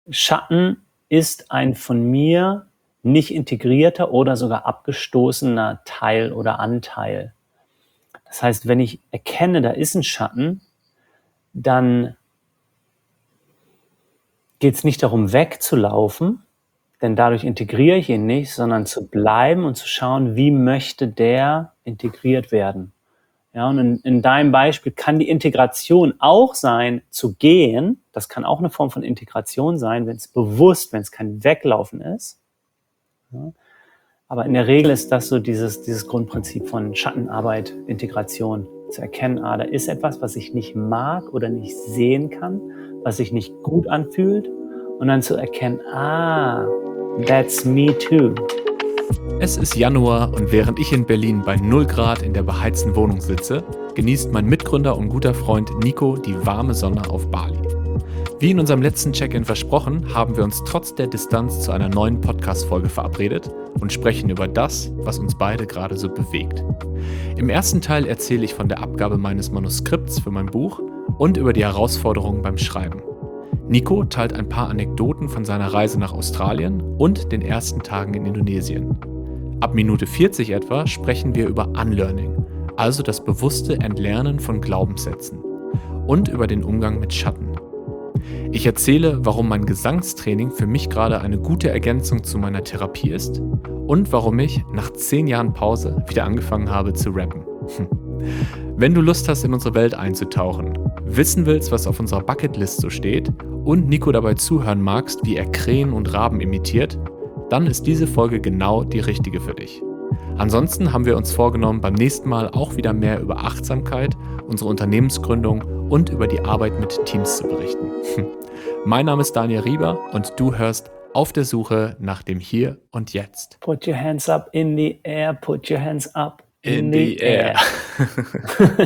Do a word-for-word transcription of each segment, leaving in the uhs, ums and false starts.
Schatten ist ein von mir nicht integrierter oder sogar abgestoßener Teil oder Anteil. Das heißt, wenn ich erkenne, da ist ein Schatten, dann geht es nicht darum, wegzulaufen, denn dadurch integriere ich ihn nicht, sondern zu bleiben und zu schauen, wie möchte der integriert werden. Ja, und in, in deinem Beispiel kann die Integration auch sein, zu gehen. Das kann auch eine Form von Integration sein, wenn es bewusst, wenn es kein Weglaufen ist. Ja. Aber in der Regel ist das so dieses, dieses Grundprinzip von Schattenarbeit, Integration. Zu erkennen, ah, da ist etwas, was ich nicht mag oder nicht sehen kann, was sich nicht gut anfühlt. Und dann zu erkennen, ah, that's me too. Es ist Januar und während ich in Berlin bei null Grad in der beheizten Wohnung sitze, genießt mein Mitgründer und guter Freund Nico die warme Sonne auf Bali. Wie in unserem letzten Check-in versprochen, haben wir uns trotz der Distanz zu einer neuen Podcast-Folge verabredet und sprechen über das, was uns beide gerade so bewegt. Im ersten Teil erzähle ich von der Abgabe meines Manuskripts für mein Buch und über die Herausforderungen beim Schreiben. Nico teilt ein paar Anekdoten von seiner Reise nach Australien und den ersten Tagen in Indonesien. Ab Minute vierzig etwa sprechen wir über Unlearning, also das bewusste Entlernen von Glaubenssätzen und über den Umgang mit Schatten. Ich erzähle, warum mein Gesangstraining für mich gerade eine gute Ergänzung zu meiner Therapie ist und warum ich nach zehn Jahren Pause wieder angefangen habe zu rappen. Wenn du Lust hast, in unsere Welt einzutauchen, wissen willst, was auf unserer Bucketlist so steht und Nico dabei zuhören magst, wie er Krähen und Raben imitiert, dann ist diese Folge genau die richtige für dich. Ansonsten haben wir uns vorgenommen, beim nächsten Mal auch wieder mehr über Achtsamkeit, unsere Unternehmensgründung und über die Arbeit mit Teams zu berichten. Mein Name ist Daniel Rieber und du hörst Auf der Suche nach dem Hier und Jetzt. Put your hands up in the air, put your hands up in, In the, the air. air.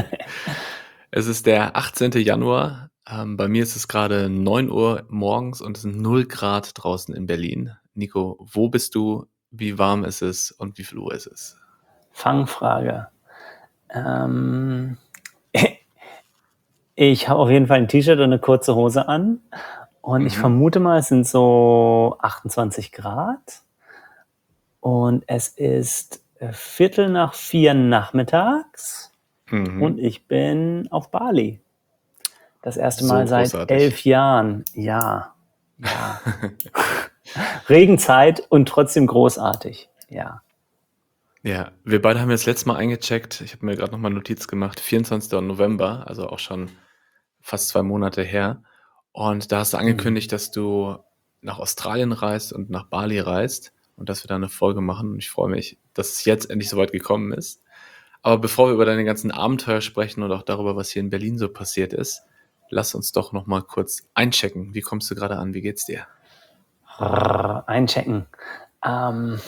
Es ist der achtzehnten Januar. Ähm, bei mir ist es gerade neun Uhr morgens und es sind null Grad draußen in Berlin. Nico, wo bist du? Wie warm ist es und wie viel Uhr ist es? Fangfrage. Ähm, ich habe auf jeden Fall ein T-Shirt und eine kurze Hose an. Und ich Mhm. vermute mal, es sind so achtundzwanzig Grad. Und es ist äh, Viertel nach vier nachmittags. Mhm. Und ich bin auf Bali. Das erste So Mal seit großartig. elf Jahren. Ja, ja. Regenzeit und trotzdem großartig. Ja. Ja, wir beide haben jetzt letztes Mal eingecheckt. Ich habe mir gerade nochmal Notiz gemacht. vierundzwanzigsten November, also auch schon fast zwei Monate her. Und da hast du angekündigt, dass du nach Australien reist und nach Bali reist und dass wir da eine Folge machen. Und ich freue mich, dass es jetzt endlich soweit gekommen ist. Aber bevor wir über deine ganzen Abenteuer sprechen und auch darüber, was hier in Berlin so passiert ist, lass uns doch nochmal kurz einchecken. Wie kommst du gerade an? Wie geht's dir? Rrr, einchecken. Ähm,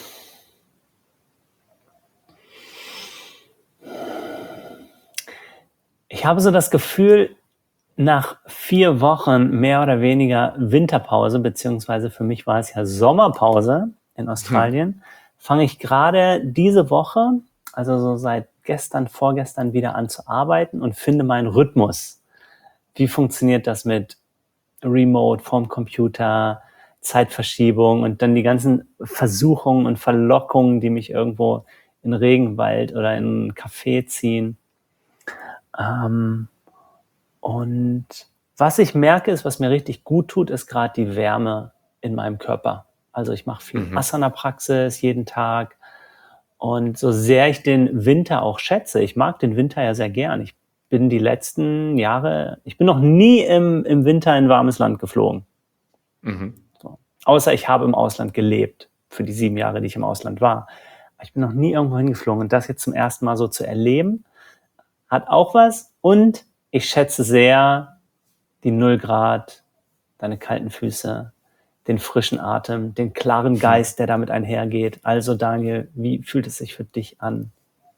ich habe so das Gefühl, nach vier Wochen mehr oder weniger Winterpause, beziehungsweise für mich war es ja Sommerpause in Australien, fange ich gerade diese Woche, also so seit gestern, vorgestern wieder an zu arbeiten und finde meinen Rhythmus. Wie funktioniert das mit Remote, vorm Computer, Zeitverschiebung und dann die ganzen Versuchungen und Verlockungen, die mich irgendwo in den Regenwald oder in einen Café ziehen. Ähm, und was ich merke, ist, was mir richtig gut tut, ist gerade die Wärme in meinem Körper. Also ich mache viel Mhm. Asana-Praxis jeden Tag. Und so sehr ich den Winter auch schätze, ich mag den Winter ja sehr gern. Ich bin die letzten Jahre, ich bin noch nie im, im Winter in ein warmes Land geflogen. Mhm. So. Außer ich habe im Ausland gelebt, für die sieben Jahre, die ich im Ausland war. Aber ich bin noch nie irgendwo hingeflogen. Und das jetzt zum ersten Mal so zu erleben, hat auch was. Und ich schätze sehr die null Grad, deine kalten Füße, den frischen Atem, den klaren Geist, der damit einhergeht. Also Daniel, wie fühlt es sich für dich an?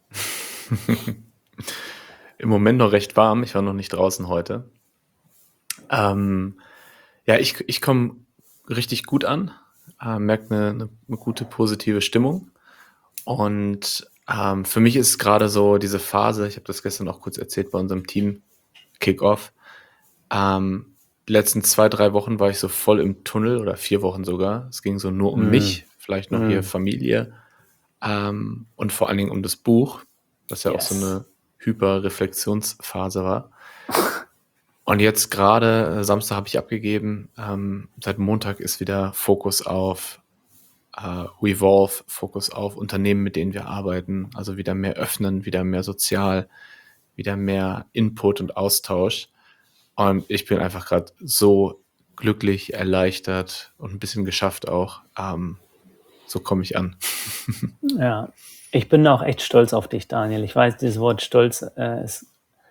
Im Moment noch recht warm. Ich war noch nicht draußen heute. Ähm, ja, ich, ich komme richtig gut an, äh, merke eine, eine, eine gute positive Stimmung. Und ähm, für mich ist gerade so diese Phase, ich habe das gestern auch kurz erzählt bei unserem Team Kick-Off, ähm, die letzten zwei, drei Wochen war ich so voll im Tunnel oder vier Wochen sogar. Es ging so nur um Mm. mich, vielleicht noch Mm. hier Familie ähm, und vor allen Dingen um das Buch, was ja Yes. auch so eine Hyperreflexionsphase war. Und jetzt gerade, äh, Samstag habe ich abgegeben, ähm, seit Montag ist wieder Fokus auf äh, Revolve, Fokus auf Unternehmen, mit denen wir arbeiten, also wieder mehr öffnen, wieder mehr sozial, wieder mehr Input und Austausch. Und ich bin einfach gerade so glücklich, erleichtert und ein bisschen geschafft auch. Ähm, so komme ich an. Ja, ich bin auch echt stolz auf dich, Daniel. Ich weiß, dieses Wort Stolz äh, ist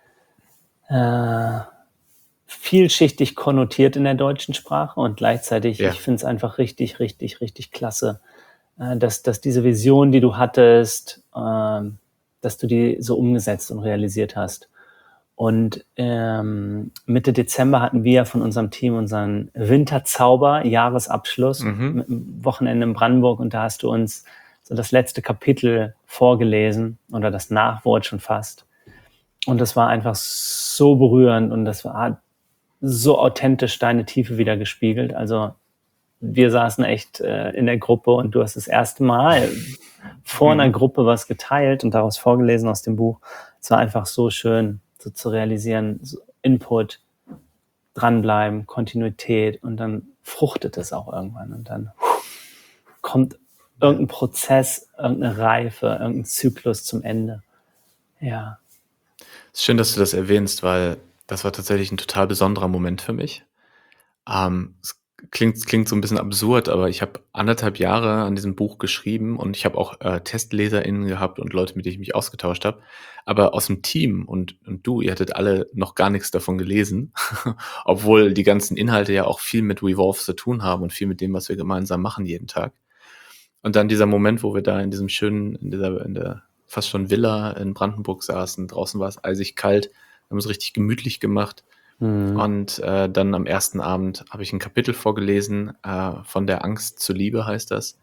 äh, vielschichtig konnotiert in der deutschen Sprache und gleichzeitig, Ja. ich finde es einfach richtig, richtig, richtig klasse, äh, dass, dass diese Vision, die du hattest, äh, dass du die so umgesetzt und realisiert hast. Und ähm, Mitte Dezember hatten wir von unserem Team unseren Winterzauber-Jahresabschluss Mhm. mit einem Wochenende in Brandenburg und da hast du uns so das letzte Kapitel vorgelesen oder das Nachwort schon fast. Und das war einfach so berührend und das war so authentisch deine Tiefe wieder gespiegelt. Also wir saßen echt äh, in der Gruppe und du hast das erste Mal vor einer Gruppe was geteilt und daraus vorgelesen aus dem Buch. Es war einfach so schön, so zu realisieren, so Input, dranbleiben, Kontinuität und dann fruchtet es auch irgendwann und dann kommt irgendein Prozess, irgendeine Reife, irgendein Zyklus zum Ende. Ja. Es ist schön, dass du das erwähnst, weil das war tatsächlich ein total besonderer Moment für mich. Ähm, es klingt, klingt so ein bisschen absurd, aber ich habe anderthalb Jahre an diesem Buch geschrieben und ich habe auch äh, TestleserInnen gehabt und Leute, mit denen ich mich ausgetauscht habe. Aber aus dem Team und, und du, ihr hattet alle noch gar nichts davon gelesen, obwohl die ganzen Inhalte ja auch viel mit Revolve zu tun haben und viel mit dem, was wir gemeinsam machen jeden Tag. Und dann dieser Moment, wo wir da in diesem schönen, in dieser, in der fast schon Villa in Brandenburg saßen, draußen war es eisig kalt, wir haben es richtig gemütlich gemacht. Mhm. Und äh, dann am ersten Abend habe ich ein Kapitel vorgelesen, äh, von der Angst zur Liebe heißt das.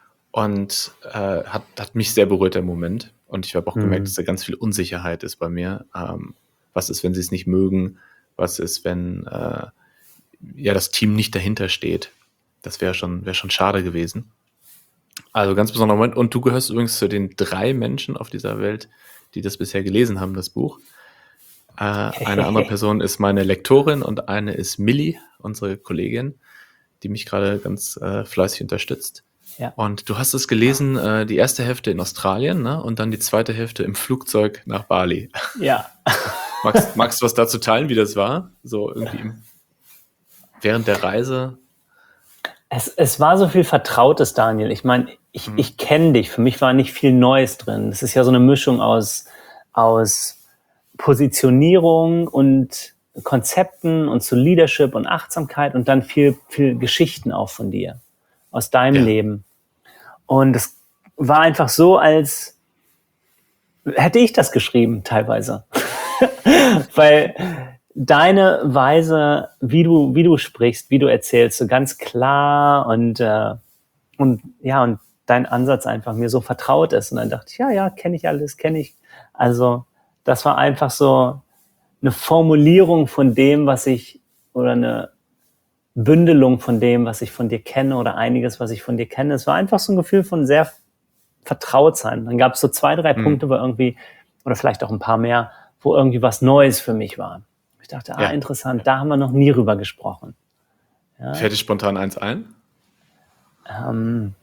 Und äh, hat, hat mich sehr berührt, der Moment. Und ich habe auch Mhm. gemerkt, dass da ganz viel Unsicherheit ist bei mir. Ähm, was ist, wenn sie es nicht mögen? Was ist, wenn äh, ja das Team nicht dahinter steht? Das wäre schon, wäre schon schade gewesen. Also ganz besonderer Moment. Und du gehörst übrigens zu den drei Menschen auf dieser Welt, die das bisher gelesen haben, das Buch. Äh, eine andere Person ist meine Lektorin und eine ist Millie, unsere Kollegin, die mich gerade ganz äh, fleißig unterstützt. Ja. Und du hast es gelesen, äh, die erste Hälfte in Australien, ne? Und dann die zweite Hälfte im Flugzeug nach Bali. Ja. magst, magst du was dazu teilen, wie das war? So irgendwie im, während der Reise? Es, es war so viel Vertrautes, Daniel. Ich meine, ich, Mhm. ich kenne dich. Für mich war nicht viel Neues drin. Das ist ja so eine Mischung aus, aus Positionierung und Konzepten und zu Leadership und Achtsamkeit und dann viel, viel Geschichten auch von dir, aus deinem Ja. Leben. Und es war einfach so, als hätte ich das geschrieben, teilweise. Weil deine Weise, wie du, wie du sprichst, wie du erzählst, so ganz klar und, äh, und ja, und dein Ansatz einfach mir so vertraut ist. Und dann dachte ich, ja, ja, kenne ich alles, kenne ich. Also, das war einfach so eine Formulierung von dem, was ich, oder eine Bündelung von dem, was ich von dir kenne oder einiges, was ich von dir kenne. Es war einfach so ein Gefühl von sehr vertraut sein. Dann gab es so zwei, drei Mhm. Punkte, wo irgendwie, oder vielleicht auch ein paar mehr, wo irgendwie was Neues für mich war. Ich dachte, ah, Ja. interessant, da haben wir noch nie drüber gesprochen. Ja, Fällt dir spontan eins ein? ähm,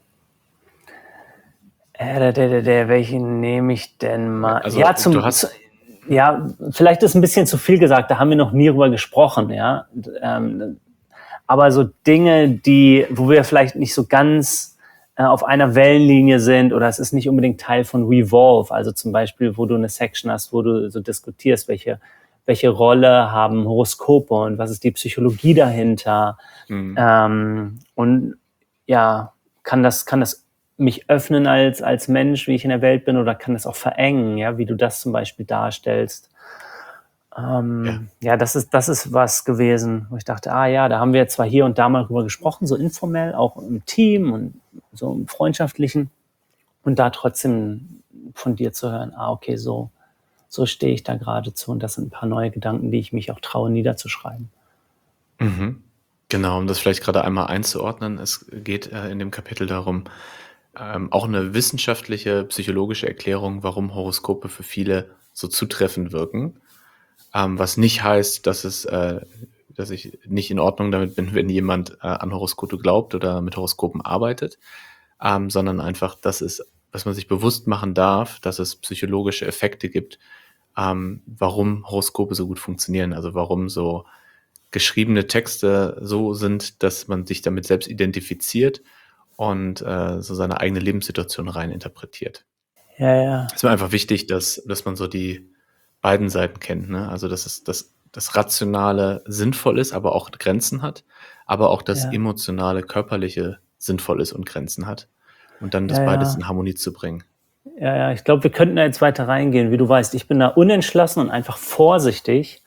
äh, der, der, der, der, welchen nehme ich denn mal? Also, ja, zum, du hast- zu, ja, vielleicht ist ein bisschen zu viel gesagt, da haben wir noch nie drüber gesprochen, ja. Ähm, aber so Dinge, die, wo wir vielleicht nicht so ganz äh, auf einer Wellenlinie sind oder es ist nicht unbedingt Teil von Revolve, also zum Beispiel, wo du eine Section hast, wo du so diskutierst, welche, welche Rolle haben Horoskope und was ist die Psychologie dahinter. Mhm. Ähm, und ja, kann das, kann das mich öffnen als, als Mensch, wie ich in der Welt bin, oder kann das auch verengen, ja, wie du das zum Beispiel darstellst. Ähm, ja. ja, das ist, das ist was gewesen, wo ich dachte, ah ja, da haben wir zwar hier und da mal drüber gesprochen, so informell, auch im Team und so im Freundschaftlichen, und da trotzdem von dir zu hören, ah, okay, so, so stehe ich da gerade zu, und das sind ein paar neue Gedanken, die ich mich auch traue, niederzuschreiben. Mhm. Genau, um das vielleicht gerade einmal einzuordnen. Es geht äh, in dem Kapitel darum, ähm, auch eine wissenschaftliche, psychologische Erklärung, warum Horoskope für viele so zutreffend wirken. Ähm, was nicht heißt, dass es, äh, dass ich nicht in Ordnung damit bin, wenn jemand äh, an Horoskope glaubt oder mit Horoskopen arbeitet, ähm, sondern einfach, dass es, dass man sich bewusst machen darf, dass es psychologische Effekte gibt, ähm, warum Horoskope so gut funktionieren, also warum so geschriebene Texte so sind, dass man sich damit selbst identifiziert und äh, so seine eigene Lebenssituation rein interpretiert. Ja, ja, Es ist mir einfach wichtig, dass, dass man so die beiden Seiten kennt. Ne? Also, dass es das, das Rationale sinnvoll ist, aber auch Grenzen hat, aber auch das ja, Emotionale, Körperliche sinnvoll ist und Grenzen hat. Und dann das ja, beides ja. in Harmonie zu bringen. Ja, ja, ich glaube, wir könnten da jetzt weiter reingehen. Wie du weißt, ich bin da unentschlossen und einfach vorsichtig,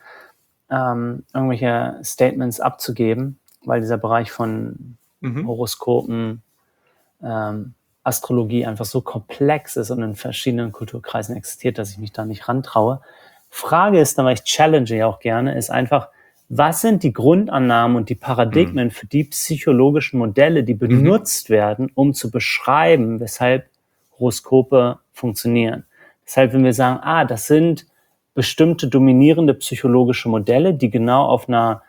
ähm, irgendwelche Statements abzugeben, weil dieser Bereich von Mhm. Horoskopen, ähm, Astrologie einfach so komplex ist und in verschiedenen Kulturkreisen existiert, dass ich mich da nicht rantraue. Frage ist dann, weil ich challenge ja auch gerne, ist einfach, was sind die Grundannahmen und die Paradigmen für die psychologischen Modelle, die benutzt werden, um zu beschreiben, weshalb Horoskope funktionieren? Deshalb, wenn wir sagen, ah, das sind bestimmte dominierende psychologische Modelle, die genau auf einer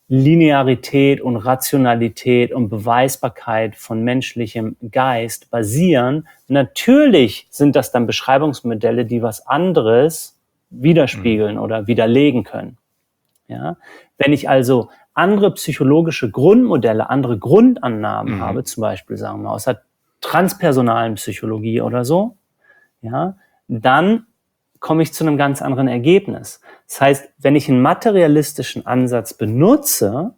Linearität und Rationalität und Beweisbarkeit von menschlichem Geist basieren. Natürlich sind das dann Beschreibungsmodelle, die was anderes widerspiegeln oder widerlegen können. Ja? Wenn ich also andere psychologische Grundmodelle, andere Grundannahmen Mhm. habe, zum Beispiel sagen wir aus der transpersonalen Psychologie oder so, ja, dann komme ich zu einem ganz anderen Ergebnis. Das heißt, wenn ich einen materialistischen Ansatz benutze,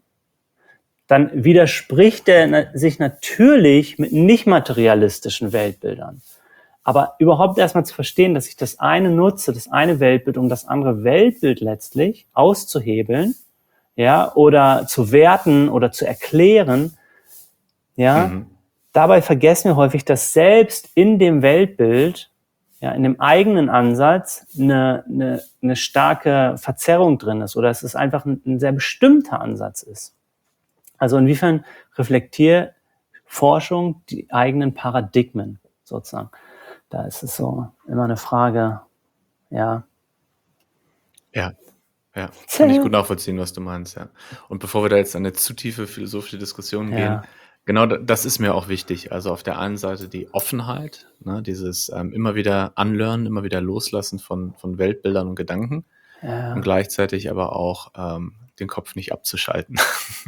dann widerspricht er sich natürlich mit nicht materialistischen Weltbildern. Aber überhaupt erstmal zu verstehen, dass ich das eine nutze, das eine Weltbild, um das andere Weltbild letztlich auszuhebeln, ja, oder zu werten oder zu erklären, ja, Mhm. dabei vergessen wir häufig, dass selbst in dem Weltbild, ja, in dem eigenen Ansatz eine, eine, eine starke Verzerrung drin ist oder dass es einfach ein, ein sehr bestimmter Ansatz ist. Also inwiefern reflektiert Forschung die eigenen Paradigmen sozusagen? Da ist es so immer eine Frage, ja. Ja, ja, kann ich gut nachvollziehen, was du meinst, ja. Und bevor wir da jetzt an eine zu tiefe philosophische Diskussion Ja. gehen, genau da- das ist mir auch wichtig. Also auf der einen Seite die Offenheit, ne, dieses ähm, immer wieder anlernen, immer wieder loslassen von, von Weltbildern und Gedanken Ja. und gleichzeitig aber auch ähm, den Kopf nicht abzuschalten.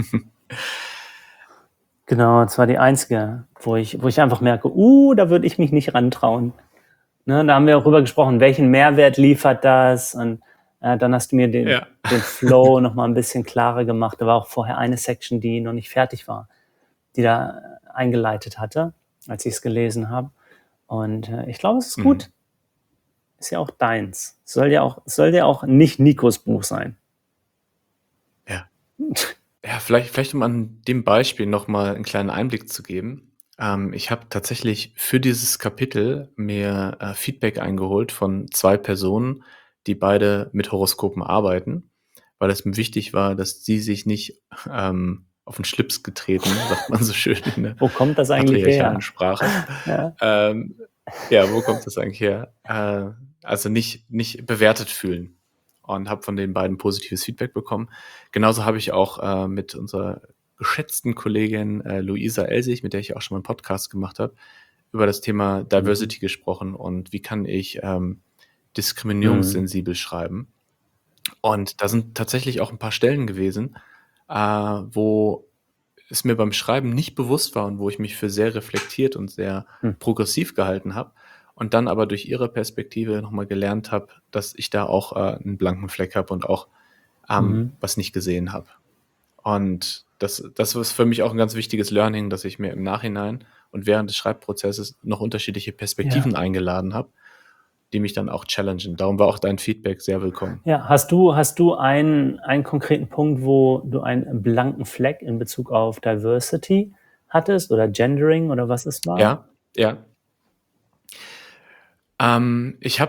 Genau, das war die einzige, wo ich, wo ich einfach merke, uh, da würde ich mich nicht rantrauen. Ne, da haben wir auch drüber gesprochen, welchen Mehrwert liefert das? Und äh, dann hast du mir den, Ja. den Flow noch mal ein bisschen klarer gemacht. Da war auch vorher eine Section, die noch nicht fertig war, die da eingeleitet hatte, als ich es gelesen habe. Und äh, ich glaube, es ist gut. Mhm. Ist ja auch deins. Soll ja auch, soll ja auch nicht Nikos Buch sein. Ja. Ja, vielleicht, vielleicht um an dem Beispiel nochmal einen kleinen Einblick zu geben. Ähm, ich habe tatsächlich für dieses Kapitel mir äh, Feedback eingeholt von zwei Personen, die beide mit Horoskopen arbeiten, weil es mir wichtig war, dass sie sich nicht ähm, auf den Schlips getreten, sagt man so schön in der Wo kommt das eigentlich patriarchalen her? Sprache. Ja. Ähm, ja, wo kommt das eigentlich her? Äh, also nicht, nicht bewertet fühlen. Und habe von den beiden positives Feedback bekommen. Genauso habe ich auch äh, mit unserer geschätzten Kollegin äh, Luisa Elsig, mit der ich auch schon mal einen Podcast gemacht habe, über das Thema Diversity gesprochen und wie kann ich ähm, diskriminierungssensibel schreiben. Und da sind tatsächlich auch ein paar Stellen gewesen, äh, wo es mir beim Schreiben nicht bewusst war und wo ich mich für sehr reflektiert und sehr Hm. progressiv gehalten habe und dann aber durch ihre Perspektive nochmal gelernt habe, dass ich da auch äh, einen blanken Fleck habe und auch ähm, Mhm. was nicht gesehen habe. Und das, das ist für mich auch ein ganz wichtiges Learning, dass ich mir im Nachhinein und während des Schreibprozesses noch unterschiedliche Perspektiven eingeladen habe, die mich dann auch challengen. Darum war auch dein Feedback sehr willkommen. Ja, hast du, hast du einen, einen konkreten Punkt, wo du einen blanken Fleck in Bezug auf Diversity hattest oder Gendering oder was es war? Ja, ja. Ähm, ich habe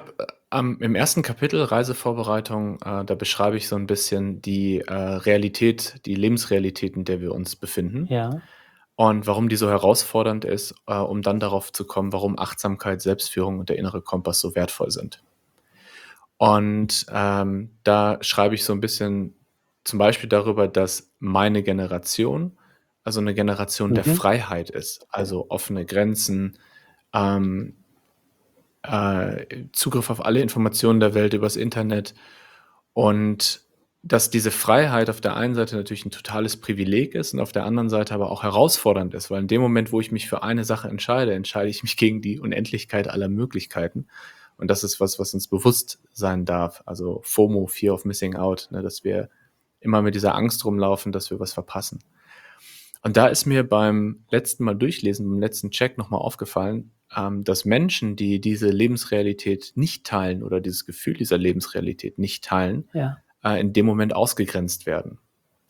Ähm, im ersten Kapitel Reisevorbereitung, äh, da beschreibe ich so ein bisschen die, äh, Realität die Lebensrealität, in der wir uns befinden Ja. und warum die so herausfordernd ist, äh, um dann darauf zu kommen, warum Achtsamkeit, Selbstführung und der innere Kompass so wertvoll sind. Und, ähm, da schreibe ich so ein bisschen zum Beispiel darüber, dass meine Generation, also eine Generation der Mhm. Freiheit ist, also offene Grenzen, ähm, äh, Zugriff auf alle Informationen der Welt übers Internet und dass diese Freiheit auf der einen Seite natürlich ein totales Privileg ist und auf der anderen Seite aber auch herausfordernd ist, weil in dem Moment, wo ich mich für eine Sache entscheide, entscheide ich mich gegen die Unendlichkeit aller Möglichkeiten. Und das ist was, was uns bewusst sein darf. Also FOMO, Fear of Missing Out, ne, dass wir immer mit dieser Angst rumlaufen, dass wir was verpassen. Und da ist mir beim letzten Mal durchlesen, beim letzten Check nochmal aufgefallen, ähm, dass Menschen, die diese Lebensrealität nicht teilen oder dieses Gefühl dieser Lebensrealität nicht teilen, Ja. äh, in dem Moment ausgegrenzt werden.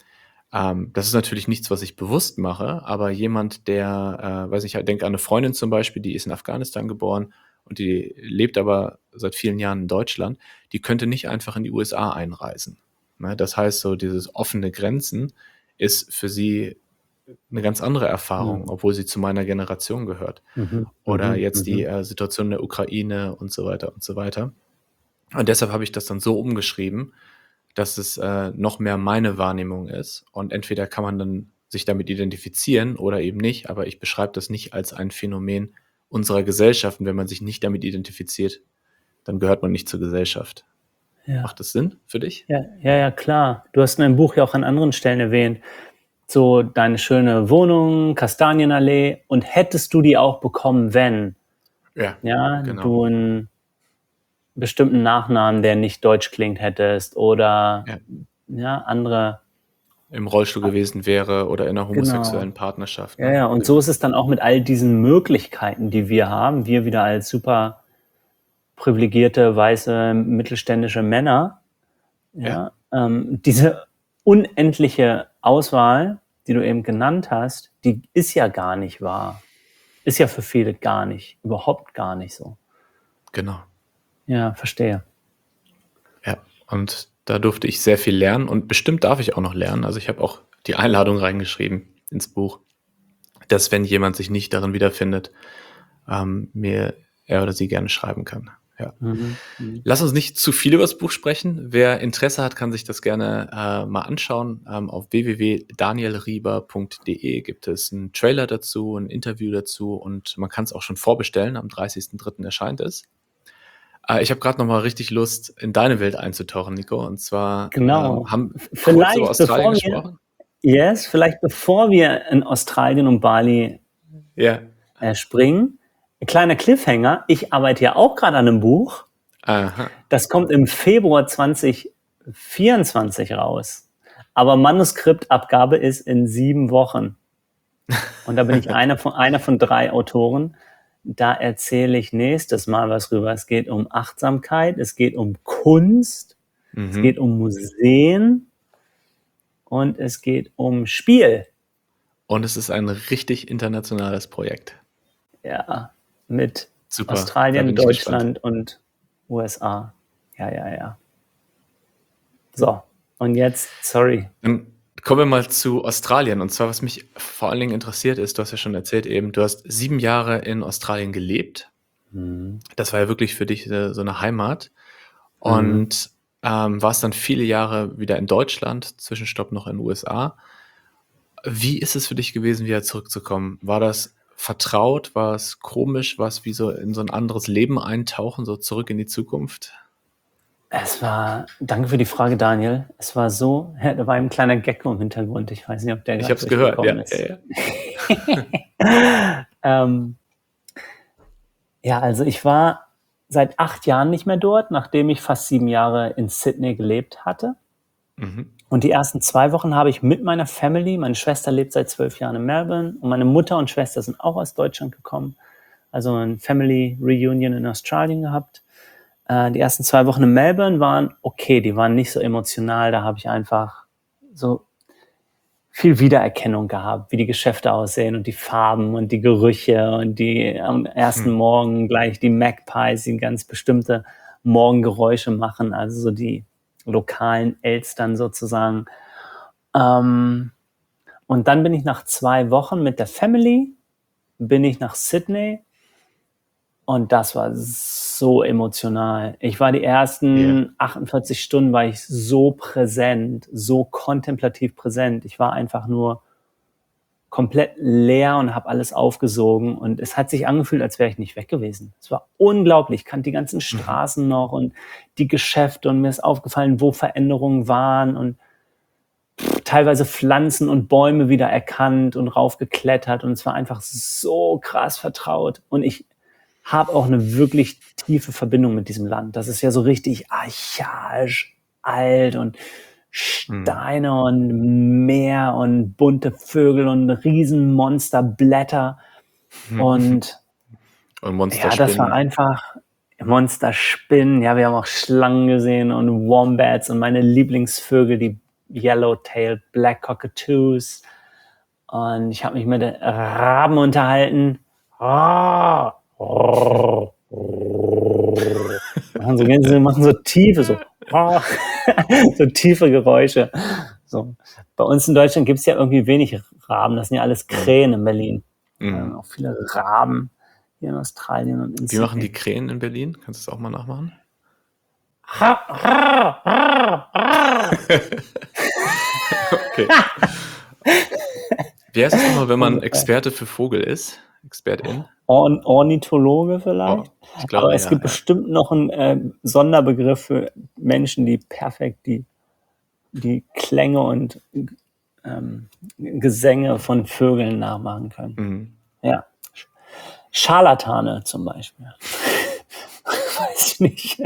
Ähm, das ist natürlich nichts, was ich bewusst mache, aber jemand, der, äh, weiß nicht, ich denke an eine Freundin zum Beispiel, die ist in Afghanistan geboren und die lebt aber seit vielen Jahren in Deutschland, die könnte nicht einfach in die U S A einreisen. Ne? Das heißt, so dieses offene Grenzen ist für sie eine ganz andere Erfahrung, Mhm. obwohl sie zu meiner Generation gehört. Mhm. Oder Mhm. jetzt die Mhm. äh, Situation in der Ukraine und so weiter und so weiter. Und deshalb habe ich das dann so umgeschrieben, dass es äh, noch mehr meine Wahrnehmung ist. Und entweder kann man dann sich damit identifizieren oder eben nicht. Aber ich beschreibe das nicht als ein Phänomen unserer Gesellschaft. Und wenn man sich nicht damit identifiziert, dann gehört man nicht zur Gesellschaft. Ja. Macht das Sinn für dich? Ja, ja, ja, klar. Du hast in deinem Buch ja auch an anderen Stellen erwähnt, so deine schöne Wohnung, Kastanienallee. Und hättest du die auch bekommen, wenn, Ja, ja, genau. du einen bestimmten Nachnamen, der nicht deutsch klingt, hättest oder Ja. ja, andere. Im Rollstuhl gewesen wäre oder in einer Genau. homosexuellen Partnerschaft. Ja, Ne? ja. Und so ist es dann auch mit all diesen Möglichkeiten, die wir haben. Wir wieder als super privilegierte, weiße, mittelständische Männer. Ja. Ja. Ähm, diese unendliche Auswahl, die du eben genannt hast, die ist ja gar nicht wahr. Ist ja für viele gar nicht, überhaupt gar nicht so. Genau. Ja, verstehe. Ja, und da durfte ich sehr viel lernen und bestimmt darf ich auch noch lernen. Also ich habe auch die Einladung reingeschrieben ins Buch, dass wenn jemand sich nicht darin wiederfindet, ähm, mir er oder sie gerne schreiben kann. Ja. Mhm. Mhm. Lass uns nicht zu viel über das Buch sprechen. Wer Interesse hat, kann sich das gerne äh, mal anschauen. Ähm, auf w w w punkt daniel rieber punkt d e gibt es einen Trailer dazu, ein Interview dazu und man kann es auch schon vorbestellen. Am dreißigsten dritten erscheint es. Äh, ich habe gerade noch mal richtig Lust, in deine Welt einzutauchen, Nico. Und zwar Genau. ähm, haben F- kurz über Vielleicht Australien bevor wir, gesprochen. yes, vielleicht bevor wir in Australien und Bali Ja. äh, springen, ein kleiner Cliffhanger. Ich arbeite ja auch gerade an einem Buch. Aha. Das kommt im Februar zwanzig vierundzwanzig raus. Aber Manuskriptabgabe ist in sieben Wochen. Und da bin ich einer von, einer von drei Autoren. Da erzähle ich nächstes Mal was rüber. Es geht um Achtsamkeit, es geht um Kunst, Mhm. es geht um Museen und es geht um Spiel. Und es ist ein richtig internationales Projekt. Ja, mit Super. Da Australien, bin ich Deutschland und U S A. Ja, ja, ja. So, und jetzt, sorry. Dann kommen wir mal zu Australien. Und zwar, was mich vor allen Dingen interessiert ist, du hast ja schon erzählt eben, du hast sieben Jahre in Australien gelebt. Mhm. Das war ja wirklich für dich äh, so eine Heimat. Mhm. Und ähm, warst dann viele Jahre wieder in Deutschland, Zwischenstopp noch in den U S A. Wie ist es für dich gewesen, wieder zurückzukommen? War das vertraut? War es komisch? War es wie so in so ein anderes Leben eintauchen, so zurück in die Zukunft? Es war, danke für die Frage, Daniel. Es war so, ja, da war ein kleiner Gecko im Hintergrund. Ich weiß nicht, ob der Ich gerade habe es gehört, ja, durchgekommen ist. ja, ja. ähm, ja, also ich war seit acht Jahren nicht mehr dort, nachdem ich fast sieben Jahre in Sydney gelebt hatte. Mhm. Und die ersten zwei Wochen habe ich mit meiner Family, meine Schwester lebt seit zwölf Jahren in Melbourne und meine Mutter und Schwester sind auch aus Deutschland gekommen. Also ein Family Reunion in Australien gehabt. Äh, die ersten zwei Wochen in Melbourne waren okay, die waren nicht so emotional. Da habe ich einfach so viel Wiedererkennung gehabt, wie die Geschäfte aussehen und die Farben und die Gerüche und die am ersten Hm. Morgen gleich die Magpies, die ganz bestimmte Morgengeräusche machen, also so die lokalen Elstern sozusagen. Ähm, und dann bin ich nach zwei Wochen mit der Family, bin ich nach Sydney und das war so emotional. Ich war die ersten Yeah. achtundvierzig Stunden war ich so präsent, so kontemplativ präsent. Ich war einfach nur komplett leer und habe alles aufgesogen und es hat sich angefühlt, als wäre ich nicht weg gewesen. Es war unglaublich. Ich kannte die ganzen Straßen mhm. noch und die Geschäfte und mir ist aufgefallen, wo Veränderungen waren und pff, teilweise Pflanzen und Bäume wieder erkannt und raufgeklettert und es war einfach so krass vertraut und ich habe auch eine wirklich tiefe Verbindung mit diesem Land. Das ist ja so richtig archaisch, alt und Steine hm. und Meer und bunte Vögel und Riesenmonsterblätter und, und Monsterspinnen. Ja, das war einfach Monsterspinnen. Ja, wir haben auch Schlangen gesehen und Wombats und meine Lieblingsvögel, die Yellowtail Black Cockatoos. Und ich habe mich mit Raben unterhalten. Oh, oh, oh. machen, so, sie machen so tiefe, so, oh, so tiefe Geräusche. So. Bei uns in Deutschland gibt es ja irgendwie wenig Raben. Das sind ja alles Krähen in Berlin. Mhm. Ähm, auch viele Raben hier in Australien und in Wie Sydney. Machen die Krähen in Berlin? Kannst du das auch mal nachmachen? Okay. Wie heißt es nochmal, wenn man Experte für Vogel ist? Expertin? Orn- Ornithologe vielleicht. Oh, ich glaube, Aber es ja, gibt ja. bestimmt noch einen äh, Sonderbegriff für Menschen, die perfekt die, die Klänge und ähm, Gesänge von Vögeln nachmachen können. Mhm. Ja. Scharlatane zum Beispiel. Weiß ich nicht.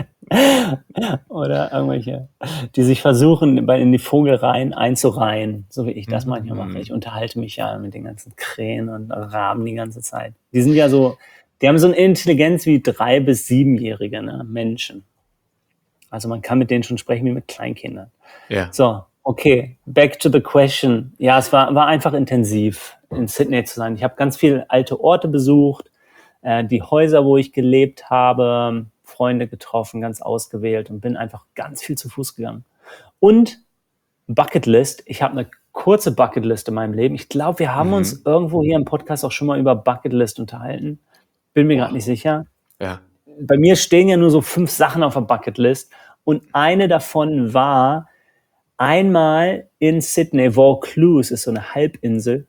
Oder irgendwelche, die sich versuchen, in die Vogelreihen einzureihen, so wie ich das manchmal mache. Ich unterhalte mich ja mit den ganzen Krähen und Raben die ganze Zeit. Die sind ja so, die haben so eine Intelligenz wie drei- bis siebenjährige ne, Menschen. Also man kann mit denen schon sprechen wie mit Kleinkindern. Ja. So, okay, back to the question. Ja, es war, war einfach intensiv, in Sydney zu sein. Ich habe ganz viele alte Orte besucht, äh, die Häuser, wo ich gelebt habe, Freunde getroffen, ganz ausgewählt und bin einfach ganz viel zu Fuß gegangen. Und Bucketlist, ich habe eine kurze Bucketlist in meinem Leben. Ich glaube, wir haben mhm. uns irgendwo hier im Podcast auch schon mal über Bucketlist unterhalten. Bin mir gerade nicht sicher. Ja. Bei mir stehen ja nur so fünf Sachen auf der Bucketlist und eine davon war einmal in Sydney, Vaucluse ist so eine Halbinsel,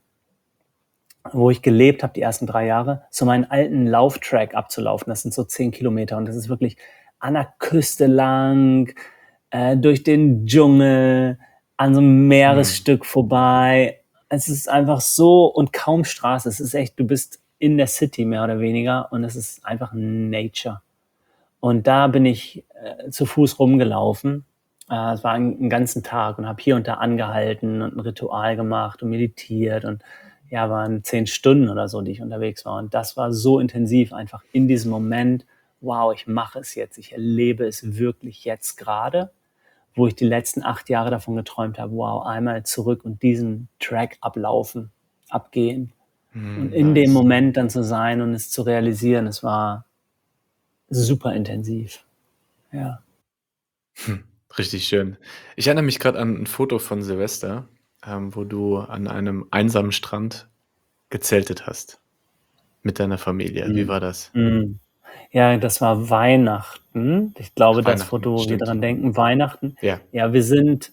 wo ich gelebt habe die ersten drei Jahre, so meinen alten Lauftrack abzulaufen. Das sind so zehn Kilometer und das ist wirklich an der Küste lang, äh, durch den Dschungel, an so einem Meeresstück mhm. vorbei. Es ist einfach so und kaum Straße. Es ist echt, du bist in der City mehr oder weniger und es ist einfach Nature. Und da bin ich äh, zu Fuß rumgelaufen. Äh, es war ein, einen ganzen Tag und habe hier und da angehalten und ein Ritual gemacht und meditiert und ja, waren zehn Stunden oder so, die ich unterwegs war. Und das war so intensiv, einfach in diesem Moment, wow, ich mache es jetzt, ich erlebe es wirklich jetzt gerade, wo ich die letzten acht Jahre davon geträumt habe, wow, einmal zurück und diesen Track ablaufen, abgehen mm, und in nice. Dem Moment dann zu sein und es zu realisieren, es war super intensiv. Ja. Hm, richtig schön. Ich erinnere mich gerade an ein Foto von Silvester, ähm, wo du an einem einsamen Strand gezeltet hast mit deiner Familie. Mhm. Wie war das? Mhm. Ja, das war Weihnachten. Ich glaube, Ach, das Foto, wo wir dran denken, Weihnachten. Ja. Ja, wir sind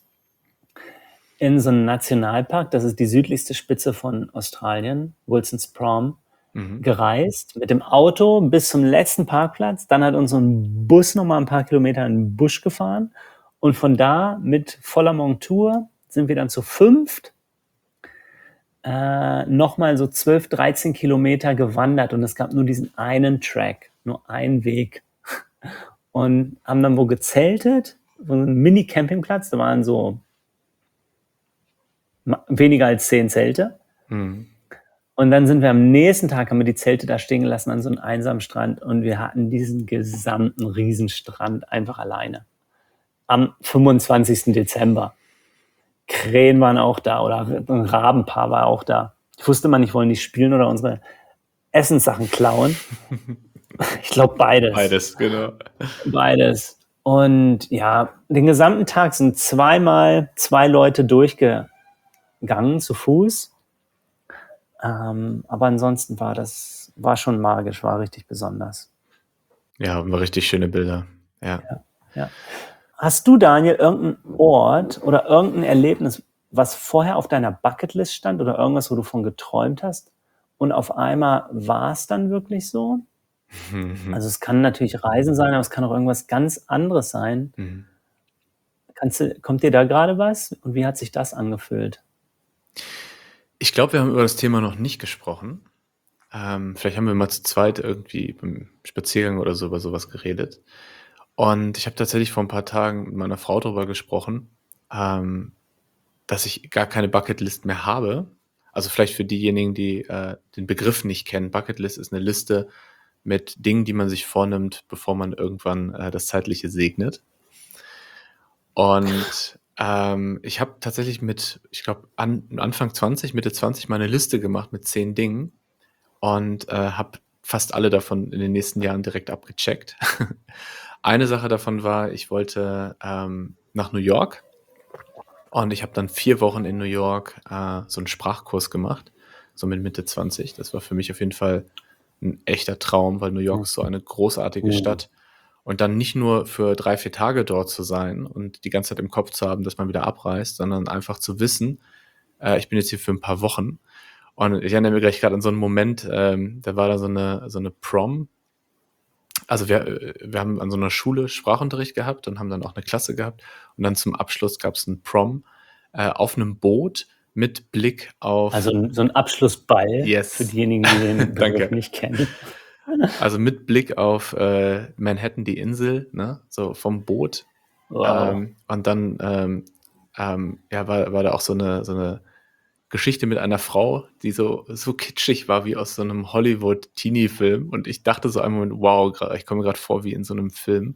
in so einem Nationalpark, das ist die südlichste Spitze von Australien, Wilson's Prom, mhm. gereist mit dem Auto bis zum letzten Parkplatz. Dann hat uns so ein Bus nochmal ein paar Kilometer in den Busch gefahren und von da mit voller Montur sind wir dann zu fünft äh, nochmal so zwölf, dreizehn Kilometer gewandert und es gab nur diesen einen Track, nur einen Weg und haben dann wo gezeltet, so einen Mini-Campingplatz, da waren so weniger als zehn Zelte. Mhm. Und dann sind wir am nächsten Tag, haben wir die Zelte da stehen gelassen an so einem einsamen Strand und wir hatten diesen gesamten Riesenstrand einfach alleine. Am fünfundzwanzigsten Dezember. Krähen waren auch da oder ein Rabenpaar war auch da. Ich wusste immer nicht, wollen die spielen oder unsere Essenssachen klauen. Ich glaube beides. Beides, genau. Beides. Und ja, den gesamten Tag sind zweimal zwei Leute durchgegangen zu Fuß. Ähm, aber ansonsten war das, war schon magisch, war richtig besonders. Ja, war richtig schöne Bilder. Ja. Ja, ja. Hast du, Daniel, irgendeinen Ort oder irgendein Erlebnis, was vorher auf deiner Bucketlist stand oder irgendwas, wo du von geträumt hast und auf einmal war es dann wirklich so? Also es kann natürlich Reisen sein, aber es kann auch irgendwas ganz anderes sein. Mhm. Kannst du, kommt dir da gerade was? Und wie hat sich das angefühlt? Ich glaube, wir haben über das Thema noch nicht gesprochen. Ähm, vielleicht haben wir mal zu zweit irgendwie beim Spaziergang oder so über sowas geredet. Und ich habe tatsächlich vor ein paar Tagen mit meiner Frau darüber gesprochen, ähm, dass ich gar keine Bucketlist mehr habe. Also vielleicht für diejenigen, die äh, den Begriff nicht kennen. Bucketlist ist eine Liste mit Dingen, die man sich vornimmt, bevor man irgendwann äh, das Zeitliche segnet. Und ähm, ich habe tatsächlich mit, ich glaube, an, Anfang zwanzig, Mitte zwanzig meine Liste gemacht mit zehn Dingen und äh, habe fast alle davon in den nächsten Jahren direkt abgecheckt. Eine Sache davon war, ich wollte ähm, nach New York und ich habe dann vier Wochen in New York äh, so einen Sprachkurs gemacht, so mit Mitte zwanzig. Das war für mich auf jeden Fall ein echter Traum, weil New York ist so eine großartige Mhm. Stadt. Und dann nicht nur für drei, vier Tage dort zu sein und die ganze Zeit im Kopf zu haben, dass man wieder abreist, sondern einfach zu wissen, äh, ich bin jetzt hier für ein paar Wochen. Und ich erinnere mich gleich gerade an so einen Moment, ähm, da war da so eine, so eine Prom. Also wir, wir haben an so einer Schule Sprachunterricht gehabt und haben dann auch eine Klasse gehabt. Und dann zum Abschluss gab es einen Prom äh, auf einem Boot mit Blick auf... Also so ein Abschlussball Yes. für diejenigen, die den Begriff Danke. nicht kennen. Also mit Blick auf äh, Manhattan, die Insel, ne? So vom Boot. Wow. Ähm, und dann ähm, ähm, ja, war, war da auch so eine, so eine Geschichte mit einer Frau, die so, so kitschig war wie aus so einem Hollywood-Teenie-Film. Und ich dachte so einen Moment, wow, gra- ich komme mir gerade vor wie in so einem Film.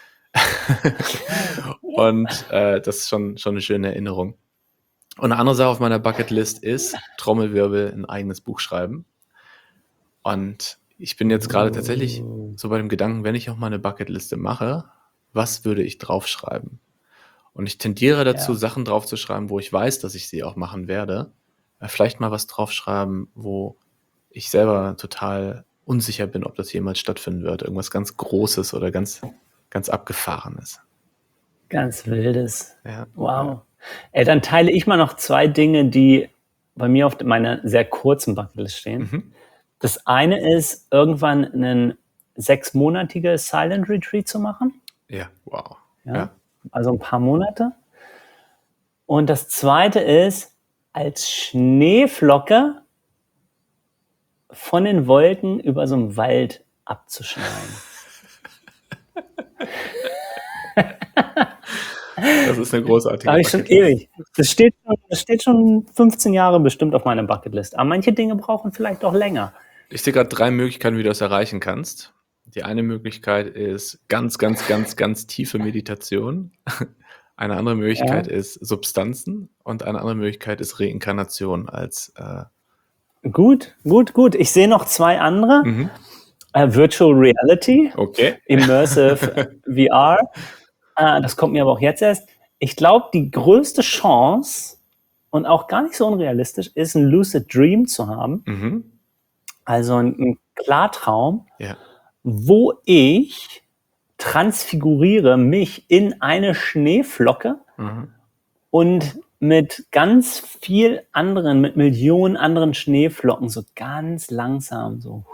Und äh, das ist schon, schon eine schöne Erinnerung. Und eine andere Sache auf meiner Bucketlist ist, Trommelwirbel, ein eigenes Buch schreiben. Und ich bin jetzt gerade tatsächlich so bei dem Gedanken, wenn ich auch mal eine Bucketliste mache, was würde ich draufschreiben? Und ich tendiere dazu, Ja. Sachen draufzuschreiben, wo ich weiß, dass ich sie auch machen werde. Äh, Vielleicht mal was draufschreiben, wo ich selber total unsicher bin, ob das jemals stattfinden wird. Irgendwas ganz Großes oder ganz, ganz Abgefahrenes. Ganz Wildes. Ja. Wow. Ey, dann teile ich mal noch zwei Dinge, die bei mir auf meiner sehr kurzen Bucketlist stehen. Mhm. Das eine ist, irgendwann einen sechsmonatiges Silent Retreat zu machen. Ja, wow. Ja. Ja. Also ein paar Monate. Und das zweite ist, als Schneeflocke von den Wolken über so einen Wald abzuschneiden. Das ist eine großartige Habe ich schon Bucketlist. ewig. Das steht, schon, das steht schon fünfzehn Jahre bestimmt auf meiner Bucketlist. Aber manche Dinge brauchen vielleicht auch länger. Ich sehe gerade drei Möglichkeiten, wie du das erreichen kannst. Die eine Möglichkeit ist ganz, ganz, ganz, ganz tiefe Meditation. Eine andere Möglichkeit Ja. ist Substanzen und eine andere Möglichkeit ist Reinkarnation als äh, Gut, gut, gut. Ich sehe noch zwei andere. mhm. Äh, Virtual Reality, Okay. Immersive V R. Äh, das kommt mir aber auch jetzt erst. Ich glaube, die größte Chance und auch gar nicht so unrealistisch ist, ein Lucid Dream zu haben. Mhm. Also ein, ein Klartraum, Ja. wo ich transfiguriere mich in eine Schneeflocke Mhm. und mit ganz viel anderen, mit Millionen anderen Schneeflocken so ganz langsam so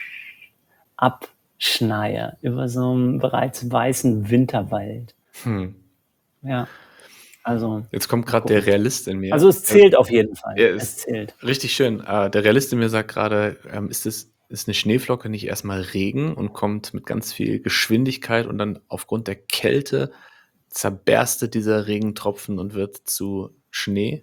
abschneie über so einen bereits weißen Winterwald. Hm. Ja, also Jetzt kommt gerade der Realist in mir. also es zählt auf jeden Fall. Ja, Es es- zählt. Richtig schön. Äh, der Realist in mir sagt gerade, ähm, ist es ist eine Schneeflocke nicht erstmal Regen und kommt mit ganz viel Geschwindigkeit und dann aufgrund der Kälte zerberstet dieser Regentropfen und wird zu Schnee?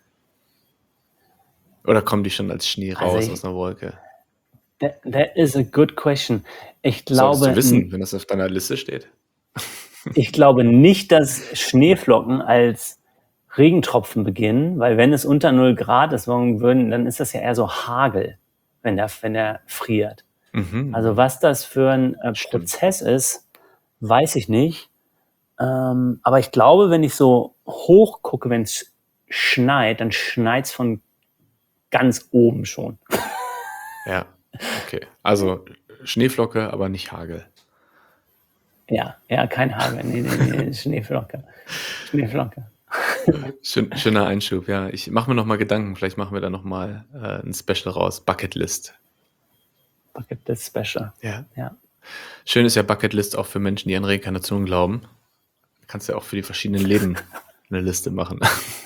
Oder kommen die schon als Schnee Also raus ich- aus einer Wolke? That, that is a good question. Ich Solltest glaube, du wissen, wenn das auf deiner Liste steht. ich glaube nicht, dass Schneeflocken als Regentropfen beginnen, weil wenn es unter null Grad ist, warum würden, dann ist das ja eher so Hagel, wenn der, wenn der friert. Mhm. Also was das für ein äh, Stimmt. Prozess ist, weiß ich nicht. Ähm, aber ich glaube, wenn ich so hoch gucke, wenn es schneit, dann schneit es von ganz oben schon. Ja, okay. Also Schneeflocke, aber nicht Hagel. Ja, ja, kein Hagel. Nee, nee, nee, Schneeflocke. Schneeflocke. Schön, schöner Einschub, ja. Ich mache mir noch mal Gedanken, vielleicht machen wir da noch mal äh, ein Special raus. Bucketlist. Bucketlist Special. Ja. Ja. Schön ist ja Bucketlist auch für Menschen, die an Reinkarnation glauben. Du kannst ja auch für die verschiedenen Leben eine Liste machen.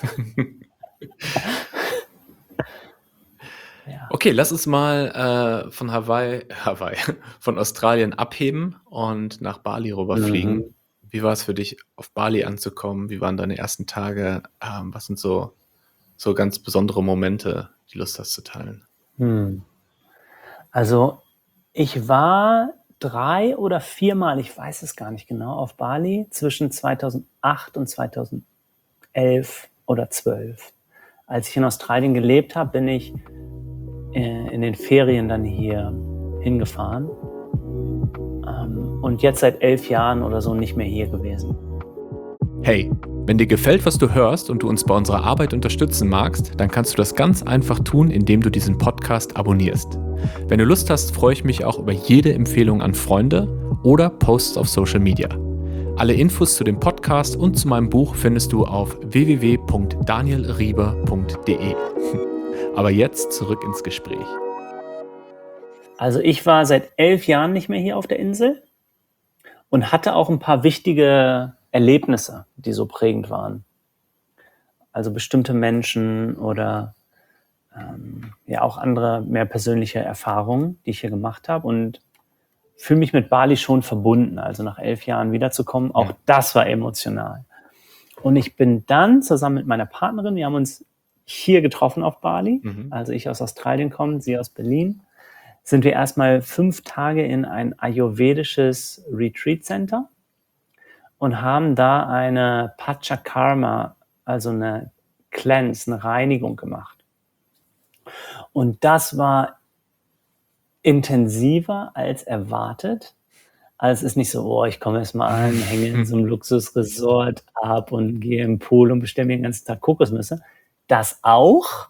Ja. Okay, lass uns mal äh, von Hawaii, Hawaii, von Australien abheben und nach Bali rüberfliegen. Mhm. Wie war es für dich, auf Bali anzukommen? Wie waren deine ersten Tage? Ähm, was sind so, so ganz besondere Momente, die Lust hast zu teilen? Hm. Also ich war drei oder viermal, ich weiß es gar nicht genau, auf Bali zwischen zweitausendacht und zweitausendelf oder zwölf. Als ich in Australien gelebt habe, bin ich äh, in den Ferien dann hier hingefahren ähm, und jetzt seit elf Jahren oder so nicht mehr hier gewesen. Hey, wenn dir gefällt, was du hörst und du uns bei unserer Arbeit unterstützen magst, dann kannst du das ganz einfach tun, indem du diesen Podcast abonnierst. Wenn du Lust hast, freue ich mich auch über jede Empfehlung an Freunde oder Posts auf Social Media. Alle Infos zu dem Podcast und zu meinem Buch findest du auf w w w punkt daniel rieber punkt d e. Aber jetzt zurück ins Gespräch. Also ich war seit elf Jahren nicht mehr hier auf der Insel und hatte auch ein paar wichtige Erlebnisse, die so prägend waren. Also bestimmte Menschen oder ähm, ja auch andere mehr persönliche Erfahrungen, die ich hier gemacht habe und fühle mich mit Bali schon verbunden. Also nach elf Jahren wiederzukommen, auch Ja. das war emotional. Und ich bin dann zusammen mit meiner Partnerin, wir haben uns hier getroffen auf Bali, Mhm. also ich aus Australien komme, sie aus Berlin, sind wir erstmal fünf Tage in ein ayurvedisches Retreat Center und haben da eine Panchakarma, also eine Cleanse, eine Reinigung gemacht. Und das war intensiver als erwartet. Also es ist nicht so, oh, ich komme erst mal an, hänge in so einem Luxusresort ab und gehe im Pool und bestelle mir den ganzen Tag Kokosnüsse. Das auch,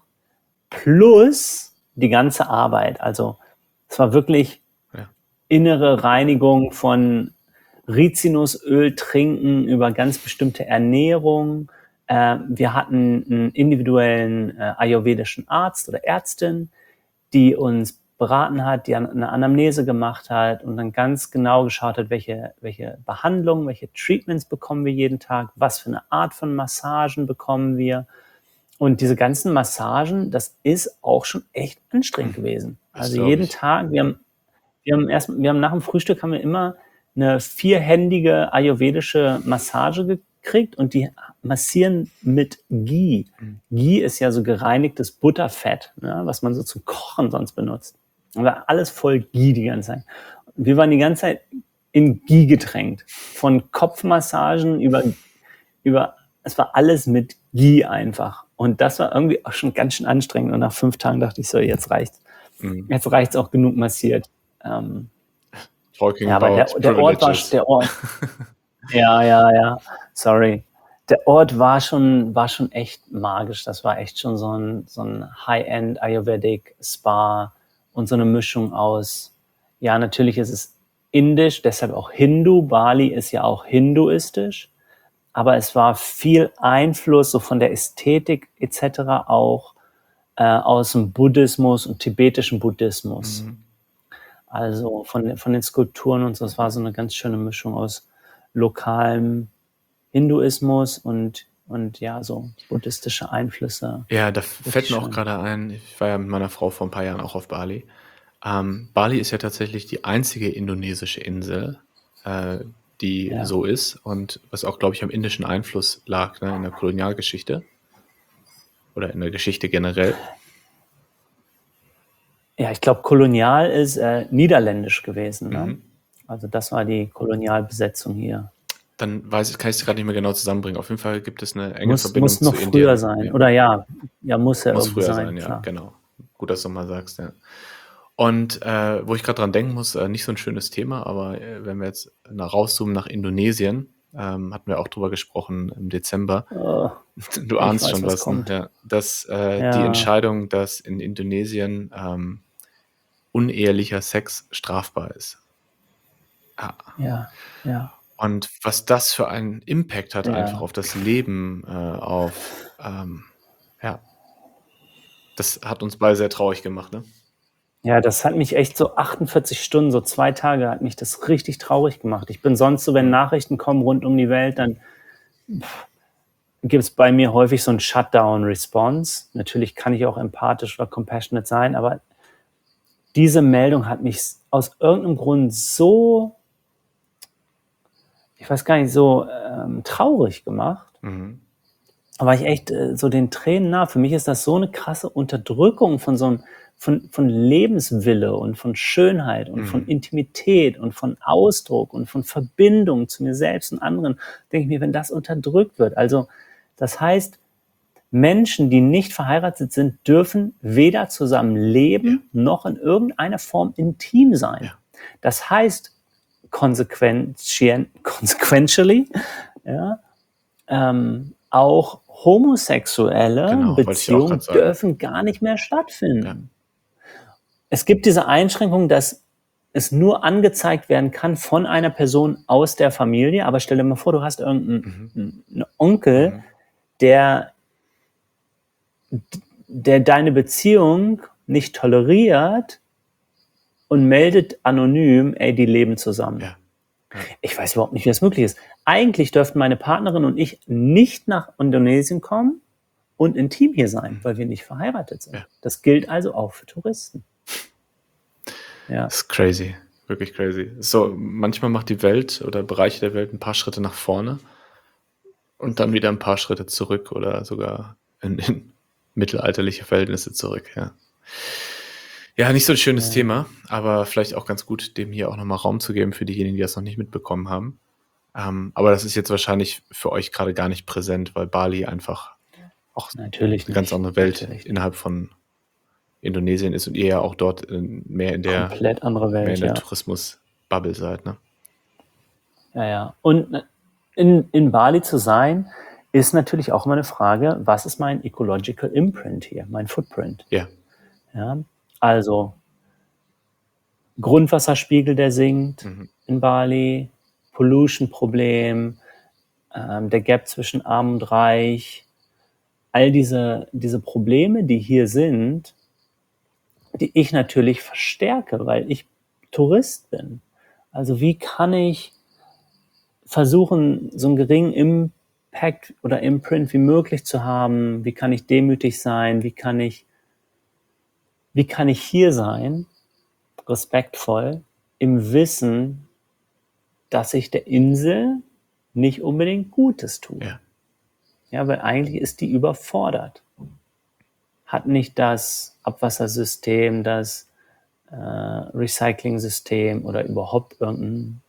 plus die ganze Arbeit. Also es war wirklich Ja. innere Reinigung von Rizinusöl trinken über ganz bestimmte Ernährung. Äh, wir hatten einen individuellen äh, ayurvedischen Arzt oder Ärztin, die uns beraten hat, die eine Anamnese gemacht hat und dann ganz genau geschaut hat, welche, welche Behandlungen, welche Treatments bekommen wir jeden Tag, was für eine Art von Massagen bekommen wir. Und diese ganzen Massagen, das ist auch schon echt anstrengend gewesen. Das Also glaub jeden ich. Tag, wir haben, wir haben erst, wir haben nach dem Frühstück haben wir immer eine vierhändige ayurvedische Massage gekriegt und die massieren mit Ghee. Mhm. Ghee ist ja so gereinigtes Butterfett, ne, was man so zum Kochen sonst benutzt. Und war alles voll Ghee die ganze Zeit. Wir waren die ganze Zeit in Ghee getränkt. Von Kopfmassagen über, über, es war alles mit Ghee einfach. Und das war irgendwie auch schon ganz schön anstrengend. Und nach fünf Tagen dachte ich so, jetzt reicht's. Mhm. Jetzt reicht's auch genug massiert. Ähm, Talking ja, aber der, about der Ort war, privileges. der Ort, ja, ja, ja, sorry. Der Ort war schon, war schon echt magisch. Das war echt schon so ein, so ein High-End Ayurvedic Spa und so eine Mischung aus, ja, natürlich ist es indisch, deshalb auch Hindu. Bali ist ja auch hinduistisch. Aber es war viel Einfluss so von der Ästhetik et cetera auch äh, aus dem Buddhismus und tibetischen Buddhismus. Mhm. Also von, von den Skulpturen und so. Es war so eine ganz schöne Mischung aus lokalem Hinduismus und, und ja, so buddhistische Einflüsse. Ja, da fällt mir auch schön. gerade ein, ich war ja mit meiner Frau vor ein paar Jahren auch auf Bali. Ähm, Bali ist ja tatsächlich die einzige indonesische Insel, äh, die Ja. so ist und was auch, glaube ich, am indischen Einfluss lag, ne, in der Kolonialgeschichte oder in der Geschichte generell. Ja, ich glaube, kolonial ist äh, niederländisch gewesen. Ne? Mhm. Also das war die Kolonialbesetzung hier. Dann weiß ich, kann ich es gerade nicht mehr genau zusammenbringen. Auf jeden Fall gibt es eine enge Muss, Verbindung muss noch zu früher Indien. sein. Ja. Oder ja, ja, muss ja Muss irgendwie früher sein, sein, ja, klar. genau. Gut, dass du mal sagst, ja. Und äh, wo ich gerade dran denken muss, äh, nicht so ein schönes Thema, aber äh, wenn wir jetzt nach rauszoomen nach Indonesien, ähm, hatten wir auch drüber gesprochen im Dezember. Oh, Du ich ahnst weiß, schon was was, ne? kommt. Ja, dass äh, die Ja, Entscheidung, dass in Indonesien ähm, unehelicher Sex strafbar ist. Ja. ja, ja, Und was das für einen Impact hat einfach ja. auf das Leben, äh, auf ähm, ja, das hat uns beide sehr traurig gemacht, ne? Ja, das hat mich echt so achtundvierzig Stunden, so zwei Tage hat mich das richtig traurig gemacht. Ich bin sonst so, wenn Mhm. Nachrichten kommen rund um die Welt, dann gibt es bei mir häufig so ein Shutdown-Response. Natürlich kann ich auch empathisch oder compassionate sein, aber diese Meldung hat mich aus irgendeinem Grund so, ich weiß gar nicht, so ähm, traurig gemacht. Mhm. Da war ich echt äh, so den Tränen nah. Für mich ist das so eine krasse Unterdrückung von so einem, von, von Lebenswille und von Schönheit und von Mhm. Intimität und von Ausdruck und von Verbindung zu mir selbst und anderen. Denke ich mir, wenn das unterdrückt wird. Also, das heißt, Menschen, die nicht verheiratet sind, dürfen weder zusammen leben noch in irgendeiner Form intim sein. Ja. Das heißt, consequentien- consequentially, ja, ähm, auch homosexuelle Genau, wollte ich auch Beziehungen grad sagen. dürfen gar nicht mehr stattfinden. Ja. Es gibt diese Einschränkung, dass es nur angezeigt werden kann von einer Person aus der Familie, aber stell dir mal vor, du hast irgendeinen Mhm. einen Onkel, Mhm. der, der deine Beziehung nicht toleriert und meldet anonym, ey, die leben zusammen. Ja. Ja. Ich weiß überhaupt nicht, wie das möglich ist. Eigentlich dürften meine Partnerin und ich nicht nach Indonesien kommen und intim hier sein, Mhm. weil wir nicht verheiratet sind. Ja. Das gilt also auch für Touristen. Ja. Das ist crazy, wirklich crazy. So, manchmal macht die Welt oder Bereiche der Welt ein paar Schritte nach vorne und dann wieder ein paar Schritte zurück oder sogar in, in mittelalterliche Verhältnisse zurück, ja. Ja, nicht so ein schönes Ja. Thema, aber vielleicht auch ganz gut, dem hier auch nochmal Raum zu geben für diejenigen, die das noch nicht mitbekommen haben. Ähm, aber das ist jetzt wahrscheinlich für euch gerade gar nicht präsent, weil Bali einfach auch Natürlich eine ganz nicht. andere Welt Natürlich nicht. innerhalb von Indonesien ist und ihr ja auch dort in, mehr in der, Komplett andere mehr in Welt, der ja. Tourismus-Bubble seid, ne? Ja, ja. Und in, in Bali zu sein, ist natürlich auch immer eine Frage, was ist mein Ecological Imprint hier, mein Footprint? Ja. Ja, also Grundwasserspiegel, der sinkt Mhm. in Bali, Pollution-Problem, ähm, der Gap zwischen Arm und Reich, all diese, diese Probleme, die hier sind, die ich natürlich verstärke, weil ich Tourist bin. Also wie kann ich versuchen, so einen geringen Impact oder Imprint wie möglich zu haben? Wie kann ich demütig sein? Wie kann ich, wie kann ich hier sein, respektvoll, im Wissen, dass ich der Insel nicht unbedingt Gutes tue? Ja. Ja, weil eigentlich ist die überfordert. Hat nicht das Abwassersystem, das äh, Recycling-System oder überhaupt irgendein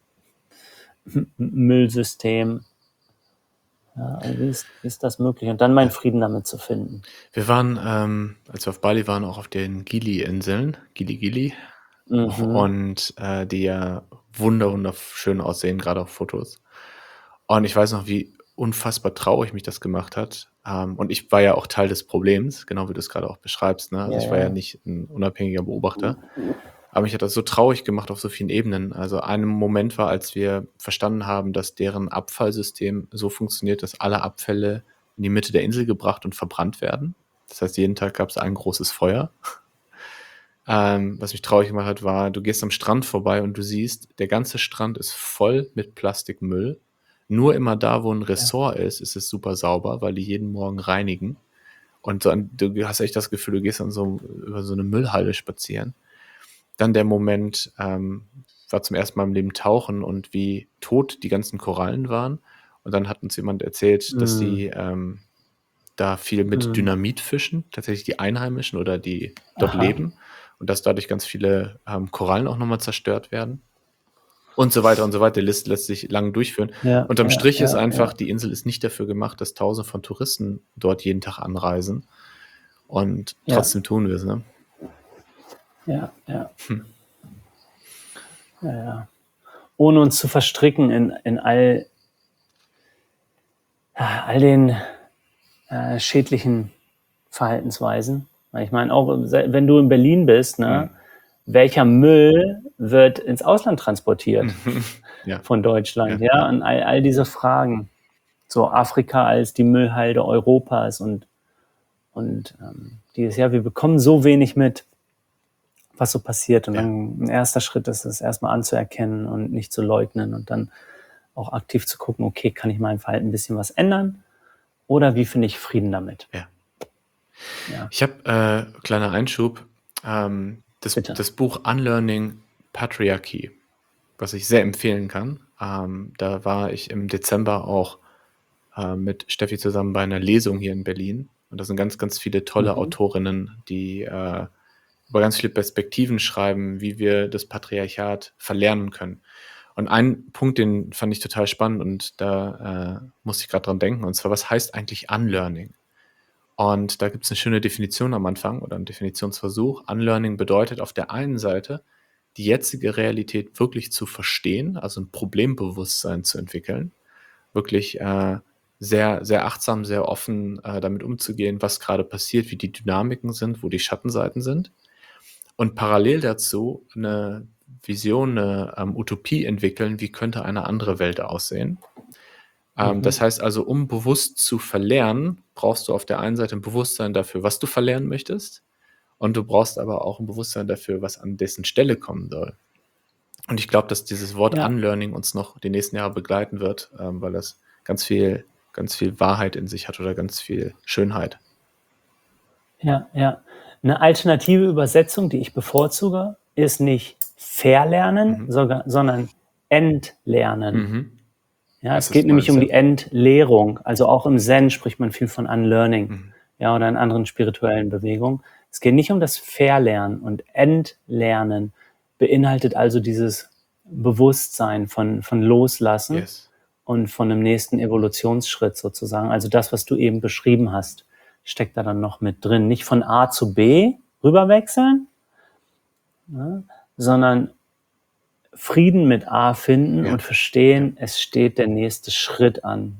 Müllsystem. Ja, also wie, ist, wie ist das möglich? Und dann meinen Frieden damit zu finden. Wir waren, ähm, als wir auf Bali waren, auch auf den Gili-Inseln, Gili Gili, Mhm. und äh, die ja wunder wunderschön aussehen, gerade auf Fotos. Und ich weiß noch, wie unfassbar traurig mich das gemacht hat. Ähm, und ich war ja auch Teil des Problems, genau wie du es gerade auch beschreibst. Ne? Also Ja, ich war ja ja. nicht ein unabhängiger Beobachter. Aber mich hat das so traurig gemacht auf so vielen Ebenen. Also ein Moment war, als wir verstanden haben, dass deren Abfallsystem so funktioniert, dass alle Abfälle in die Mitte der Insel gebracht und verbrannt werden. Das heißt, jeden Tag gab es ein großes Feuer. Ähm, was mich traurig gemacht hat, war, du gehst am Strand vorbei und du siehst, der ganze Strand ist voll mit Plastikmüll. Nur immer da, wo ein Ressort ist, ist es super sauber, weil die jeden Morgen reinigen. Und so an, du hast echt das Gefühl, du gehst an so, über so eine Müllhalde spazieren. Dann der Moment, ähm, war zum ersten Mal im Leben tauchen und wie tot die ganzen Korallen waren. Und dann hat uns jemand erzählt, dass Mm. sie ähm, da viel mit Mm. Dynamit fischen, tatsächlich die Einheimischen oder die dort Aha. leben. Und dass dadurch ganz viele ähm, Korallen auch nochmal zerstört werden. Und so weiter und so weiter. Die Liste lässt sich lang durchführen. Ja, Unterm ja, Strich ist ja, einfach, ja. die Insel ist nicht dafür gemacht, dass Tausende von Touristen dort jeden Tag anreisen. Und Ja. trotzdem tun wir es, ne? Ja, ja. Hm. Ja, ja. Ohne uns zu verstricken in, in all, all den äh, schädlichen Verhaltensweisen. Ich meine, auch wenn du in Berlin bist, ne, mhm. welcher Müll wird ins Ausland transportiert ja. von Deutschland? Ja, ja? Und all, all diese Fragen. So Afrika als die Müllhalde Europas und, und ähm, dieses Jahr, wir bekommen so wenig mit, was so passiert. Und ja. dann ein erster Schritt ist es, erstmal anzuerkennen und nicht zu leugnen und dann auch aktiv zu gucken, okay, kann ich mein Verhalten ein bisschen was ändern oder wie finde ich Frieden damit? Ja. Ja. Ich habe, äh, kleiner Einschub, ähm, das, das Buch Unlearning Patriarchy, was ich sehr empfehlen kann. Ähm, da war ich im Dezember auch äh, mit Steffi zusammen bei einer Lesung hier in Berlin. Und da sind ganz, ganz viele tolle mhm. Autorinnen, die äh, über ganz viele Perspektiven schreiben, wie wir das Patriarchat verlernen können. Und ein Punkt, den fand ich total spannend und da äh, musste ich gerade dran denken, und zwar, was heißt eigentlich Unlearning? Und da gibt es eine schöne Definition am Anfang oder einen Definitionsversuch. Unlearning bedeutet auf der einen Seite, die jetzige Realität wirklich zu verstehen, also ein Problembewusstsein zu entwickeln, wirklich äh, sehr, sehr achtsam, sehr offen äh, damit umzugehen, was gerade passiert, wie die Dynamiken sind, wo die Schattenseiten sind. Und parallel dazu eine Vision, eine ähm, Utopie entwickeln, wie könnte eine andere Welt aussehen. Ähm, mhm. Das heißt also, um bewusst zu verlernen, brauchst du auf der einen Seite ein Bewusstsein dafür, was du verlernen möchtest. Und du brauchst aber auch ein Bewusstsein dafür, was an dessen Stelle kommen soll. Und ich glaube, dass dieses Wort ja. Unlearning uns noch die nächsten Jahre begleiten wird, ähm, weil das ganz viel, ganz viel Wahrheit in sich hat oder ganz viel Schönheit. Ja, ja. Eine alternative Übersetzung, die ich bevorzuge, ist nicht verlernen, mhm. sogar, sondern entlernen. Mhm. Ja, es geht nämlich um die Entleerung. Also auch im Zen spricht man viel von Unlearning, mhm. ja, oder in anderen spirituellen Bewegungen. Es geht nicht um das Verlernen, und Entlernen beinhaltet also dieses Bewusstsein von, von Loslassen yes. und von einem nächsten Evolutionsschritt sozusagen. Also das, was du eben beschrieben hast, steckt da dann noch mit drin. Nicht von A zu B rüberwechseln, ja, sondern Frieden mit A finden ja. und verstehen, ja. es steht der nächste Schritt an.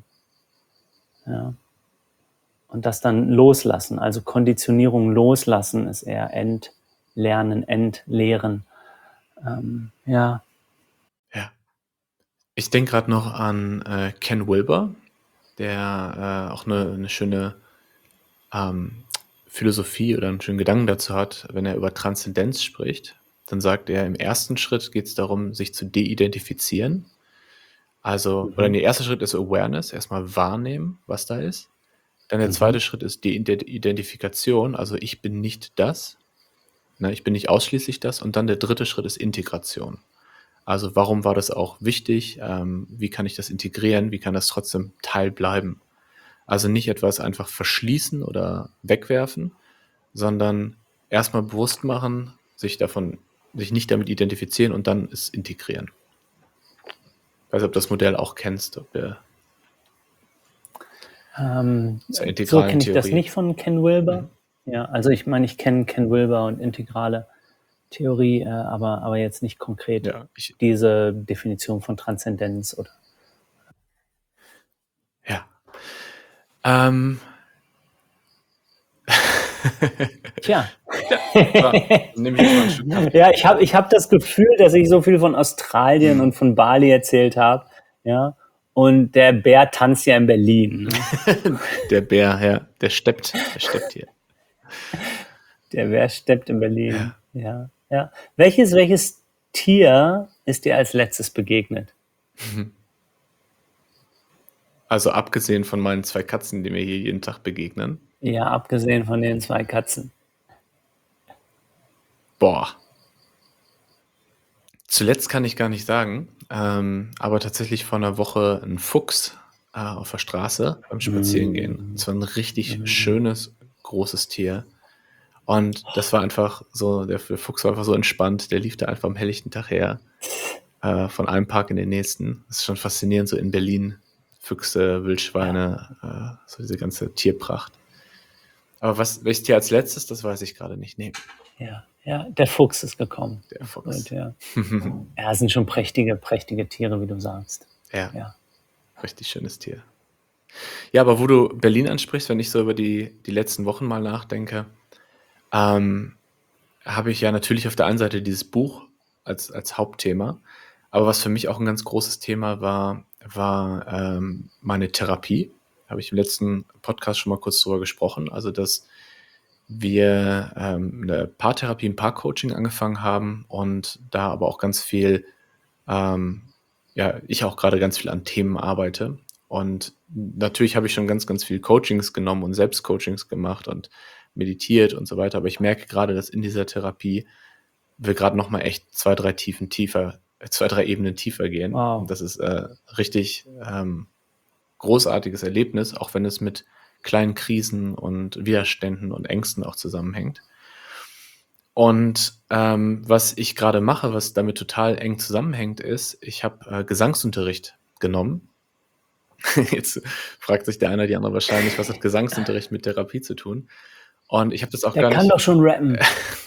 Ja. Und das dann loslassen, also Konditionierung loslassen, ist eher entlernen, entleeren. Ähm, ja. Ja. Ich denke gerade noch an äh, Ken Wilber, der äh, auch eine, eine schöne ähm, Philosophie oder einen schönen Gedanken dazu hat, wenn er über Transzendenz spricht. Dann sagt er, im ersten Schritt geht es darum, sich zu de-identifizieren. Also, mhm. oder der erste Schritt ist Awareness, erstmal wahrnehmen, was da ist. Dann der mhm. zweite Schritt ist die Identifikation, also ich bin nicht das, ne, ich bin nicht ausschließlich das. Und dann der dritte Schritt ist Integration. Also warum war das auch wichtig? Ähm, wie kann ich das integrieren? Wie kann das trotzdem Teil bleiben? Also nicht etwas einfach verschließen oder wegwerfen, sondern erstmal bewusst machen, sich davon, sich nicht damit identifizieren und dann es integrieren. Ich weiß nicht, ob du das Modell auch kennst, ob der ähm, so kenne ich Theorie. Das nicht von Ken Wilber. Mhm. Ja, also ich meine, ich kenne Ken Wilber und integrale Theorie, äh, aber, aber jetzt nicht konkret ja, ich, diese Definition von Transzendenz oder. Ja. Ähm. Tja. Ja, nehme ich mal ein Stück Kaffee. Ja, ich habe ich hab das Gefühl, dass ich so viel von Australien mhm. und von Bali erzählt habe. Ja. Und der Bär tanzt ja in Berlin. Ne? Der Bär, ja, der steppt, der steppt hier. Der Bär steppt in Berlin. Ja. Ja, ja. Welches, welches Tier ist dir als letztes begegnet? Also abgesehen von meinen zwei Katzen, die mir hier jeden Tag begegnen. Ja, abgesehen von den zwei Katzen. Boah. Zuletzt kann ich gar nicht sagen, ähm, aber tatsächlich vor einer Woche ein Fuchs äh, auf der Straße beim Spazierengehen. Es mm. war ein richtig mm. schönes, großes Tier. Und das war einfach so, der Fuchs war einfach so entspannt, der lief da einfach am helllichten Tag her, äh, von einem Park in den nächsten. Das ist schon faszinierend, so in Berlin, Füchse, Wildschweine, ja. äh, so diese ganze Tierpracht. Aber was, welches Tier als letztes, das weiß ich gerade nicht. Nee. Ja, Ja, der Fuchs ist gekommen. Der Fuchs. Gut, ja. Ja, es sind schon prächtige, prächtige Tiere, wie du sagst. Ja, Ja. richtig schönes Tier. Ja, aber wo du Berlin ansprichst, wenn ich so über die, die letzten Wochen mal nachdenke, ähm, habe ich ja natürlich auf der einen Seite dieses Buch als, als Hauptthema, aber was für mich auch ein ganz großes Thema war, war ähm, meine Therapie. Habe ich im letzten Podcast schon mal kurz drüber gesprochen. Also, dass wir ähm, eine Paartherapie, ein Paarcoaching angefangen haben und da aber auch ganz viel, ähm, ja, ich auch gerade ganz viel an Themen arbeite. Und natürlich habe ich schon ganz, ganz viel Coachings genommen und Selbstcoachings gemacht und meditiert und so weiter. Aber ich merke gerade, dass in dieser Therapie wir gerade noch mal echt zwei, drei Tiefen tiefer, äh, zwei, drei Ebenen tiefer gehen. Wow. Und das ist äh, richtig ähm, großartiges Erlebnis, auch wenn es mit kleinen Krisen und Widerständen und Ängsten auch zusammenhängt. Und ähm, was ich gerade mache, was damit total eng zusammenhängt, ist, ich habe äh, Gesangsunterricht genommen. Jetzt fragt sich der eine oder die andere wahrscheinlich, was hat Gesangsunterricht mit Therapie zu tun? Und ich habe das auch Der gar kann nicht. doch schon rappen.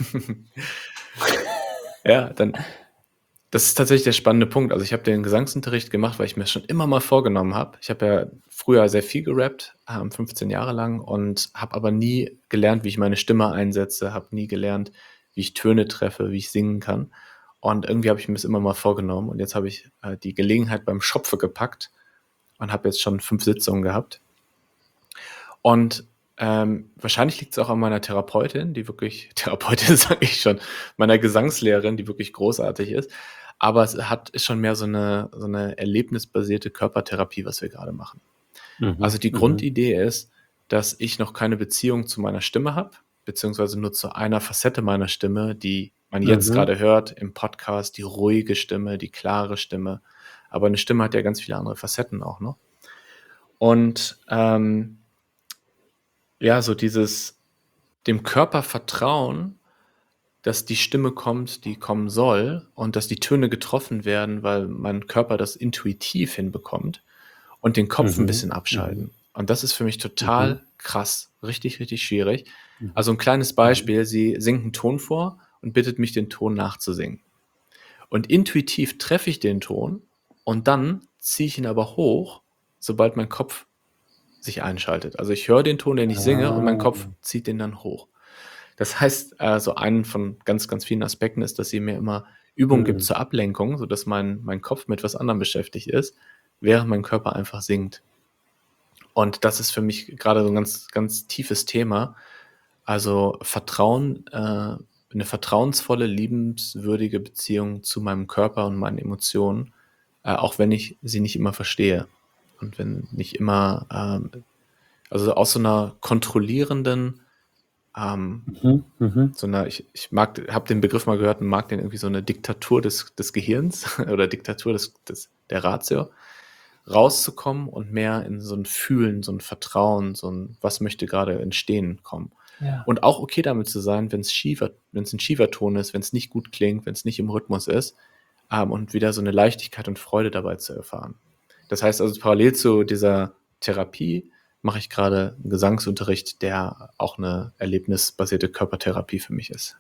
Ja, dann, das ist tatsächlich der spannende Punkt. Also ich habe den Gesangsunterricht gemacht, weil ich mir schon immer mal vorgenommen habe. Ich habe ja früher sehr viel gerappt, ähm, fünfzehn Jahre lang, und habe aber nie gelernt, wie ich meine Stimme einsetze, habe nie gelernt, wie ich Töne treffe, wie ich singen kann. Und irgendwie habe ich mir das immer mal vorgenommen. Und jetzt habe ich äh, die Gelegenheit beim Schopfe gepackt und habe jetzt schon fünf Sitzungen gehabt. Und ähm, wahrscheinlich liegt es auch an meiner Therapeutin, die wirklich, Therapeutin sage ich schon, meiner Gesangslehrerin, die wirklich großartig ist. Aber es hat, ist schon mehr so eine, so eine erlebnisbasierte Körpertherapie, was wir gerade machen. Mhm. Also die Mhm. Grundidee ist, dass ich noch keine Beziehung zu meiner Stimme habe, beziehungsweise nur zu einer Facette meiner Stimme, die man jetzt Mhm. gerade hört im Podcast, die ruhige Stimme, die klare Stimme. Aber eine Stimme hat ja ganz viele andere Facetten auch noch. Und ähm, ja, so dieses dem Körper vertrauen, dass die Stimme kommt, die kommen soll, und dass die Töne getroffen werden, weil mein Körper das intuitiv hinbekommt, und den Kopf ein Mhm. bisschen abschalten. Mhm. Und das ist für mich total Mhm. krass, richtig, richtig schwierig. Mhm. Also ein kleines Beispiel, sie singt einen Ton vor und bittet mich, den Ton nachzusingen. Und intuitiv treffe ich den Ton und dann ziehe ich ihn aber hoch, sobald mein Kopf sich einschaltet. Also ich höre den Ton, den ich singe, und mein Kopf Ah. zieht den dann hoch. Das heißt, äh, so einen von ganz, ganz vielen Aspekten ist, dass sie mir immer Übungen gibt Mhm. zur Ablenkung, sodass mein, mein Kopf mit was anderem beschäftigt ist, während mein Körper einfach singt. Und das ist für mich gerade so ein ganz, ganz tiefes Thema. Also Vertrauen, äh, eine vertrauensvolle, liebenswürdige Beziehung zu meinem Körper und meinen Emotionen, äh, auch wenn ich sie nicht immer verstehe. Und wenn nicht immer, ähm, also aus so einer kontrollierenden, ähm, Mhm. Mhm. so einer, ich, ich mag, habe den Begriff mal gehört und mag den irgendwie, so eine Diktatur des, des Gehirns oder Diktatur des, des, der Ratio, rauszukommen und mehr in so ein Fühlen, so ein Vertrauen, so ein, was möchte gerade entstehen, kommen. Ja. Und auch okay damit zu sein, wenn es schiefer, wenn es ein schiefer Ton ist, wenn es nicht gut klingt, wenn es nicht im Rhythmus ist, ähm, und wieder so eine Leichtigkeit und Freude dabei zu erfahren. Das heißt also, parallel zu dieser Therapie mache ich gerade einen Gesangsunterricht, der auch eine erlebnisbasierte Körpertherapie für mich ist.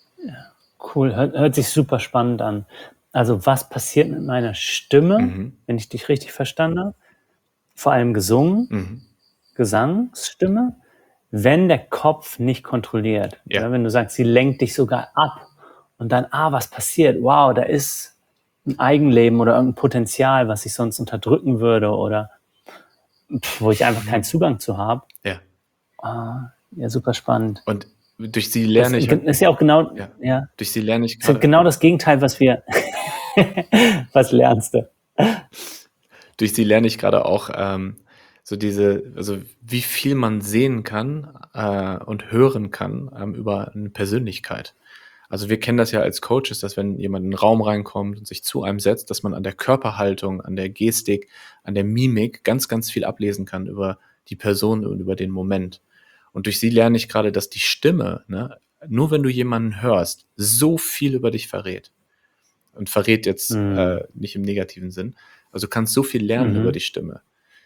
Cool, hört, hört sich super spannend an. Also was passiert mit meiner Stimme, Mhm. wenn ich dich richtig verstanden habe? Vor allem gesungen, Mhm. Gesangsstimme, wenn der Kopf nicht kontrolliert. Ja. Ja, wenn du sagst, sie lenkt dich sogar ab und dann, ah, was passiert? Wow, da ist ein Eigenleben oder irgendein Potenzial, was ich sonst unterdrücken würde oder pf, wo ich einfach keinen Zugang zu habe. Ja. Ah, ja, super spannend. Und durch sie Das lerne ich halt, ist ja auch genau, ja, ja, durch sie lerne ich das ist gerade, genau das Gegenteil, was wir, was lernst du? durch sie lerne ich gerade auch ähm, so diese, also wie viel man sehen kann äh, und hören kann ähm, über eine Persönlichkeit. Also wir kennen das ja als Coaches, dass wenn jemand in einen Raum reinkommt und sich zu einem setzt, dass man an der Körperhaltung, an der Gestik, an der Mimik ganz, ganz viel ablesen kann über die Person und über den Moment. Und durch sie lerne ich gerade, dass die Stimme, ne, nur wenn du jemanden hörst, so viel über dich verrät. Und verrät jetzt Mhm. äh, nicht im negativen Sinn. Also du kannst so viel lernen Mhm. über die Stimme.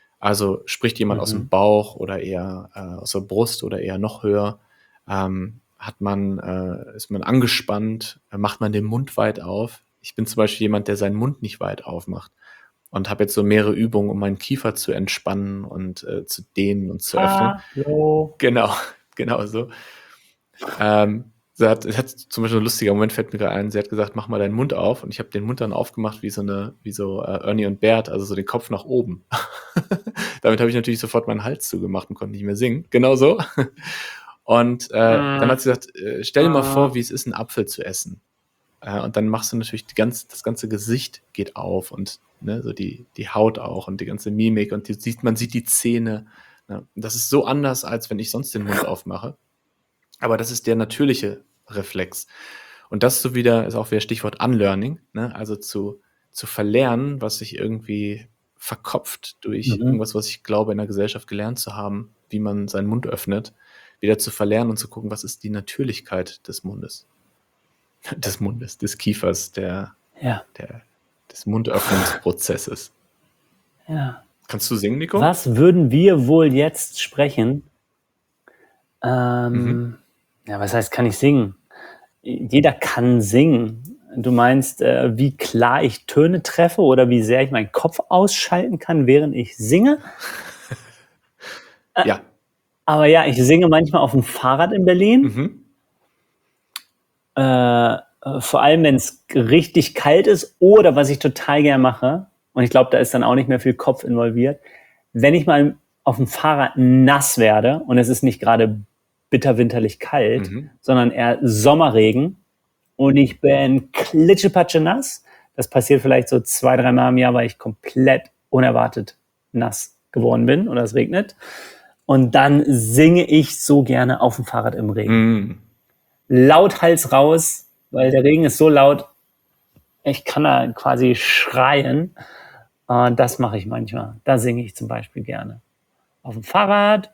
Also spricht jemand aus dem Mhm. Bauch oder eher äh, aus der Brust oder eher noch höher. Ähm, hat man, äh, ist man angespannt, äh, macht man den Mund weit auf. Ich bin zum Beispiel jemand, der seinen Mund nicht weit aufmacht und habe jetzt so mehrere Übungen, um meinen Kiefer zu entspannen und äh, zu dehnen und zu öffnen. Hallo. Genau, genau so. Ähm, sie hat, es hat zum Beispiel ein lustiger Moment, fällt mir gerade ein, sie hat gesagt, mach mal deinen Mund auf, und ich habe den Mund dann aufgemacht wie so eine, wie so äh, Ernie und Bert, also so den Kopf nach oben. Damit habe ich natürlich sofort meinen Hals zugemacht und konnte nicht mehr singen. Genau so. Und äh, dann hat sie gesagt, äh, stell dir mal vor, wie es ist, einen Apfel zu essen. Äh, und dann machst du natürlich die ganz, das ganze Gesicht geht auf und ne, so die, die Haut auch und die ganze Mimik und die, sieht, man sieht die Zähne. Ne? Das ist so anders, als wenn ich sonst den Mund aufmache. Aber das ist der natürliche Reflex. Und das so wieder, ist auch wieder Stichwort Unlearning, ne? Also zu, zu verlernen, was sich irgendwie verkopft durch Mhm. irgendwas, was ich glaube, in der Gesellschaft gelernt zu haben, wie man seinen Mund öffnet, wieder zu verlernen und zu gucken, was ist die Natürlichkeit des Mundes. Des Mundes, des Kiefers, der, Ja, der, des Mundöffnungsprozesses. ja. Kannst du singen, Nico? Was würden wir wohl jetzt sprechen? Ähm, Mhm. Ja, was heißt, kann ich singen? Jeder kann singen. Du meinst, äh, wie klar ich Töne treffe oder wie sehr ich meinen Kopf ausschalten kann, während ich singe? Ja. Aber ja, ich singe manchmal auf dem Fahrrad in Berlin. Mhm. Äh, äh, vor allem, wenn es richtig kalt ist, oder was ich total gern mache, und ich glaube, da ist dann auch nicht mehr viel Kopf involviert, wenn ich mal auf dem Fahrrad nass werde und es ist nicht gerade bitterwinterlich kalt, Mhm. sondern eher Sommerregen und ich bin klitschepatsche nass. Das passiert vielleicht so zwei, dreimal im Jahr, weil ich komplett unerwartet nass geworden bin oder es regnet. Und dann singe ich so gerne auf dem Fahrrad im Regen. Mhm. Lauthals raus, weil der Regen ist so laut, ich kann da quasi schreien. Uh, das mache ich manchmal. Da singe ich zum Beispiel gerne. Auf dem Fahrrad.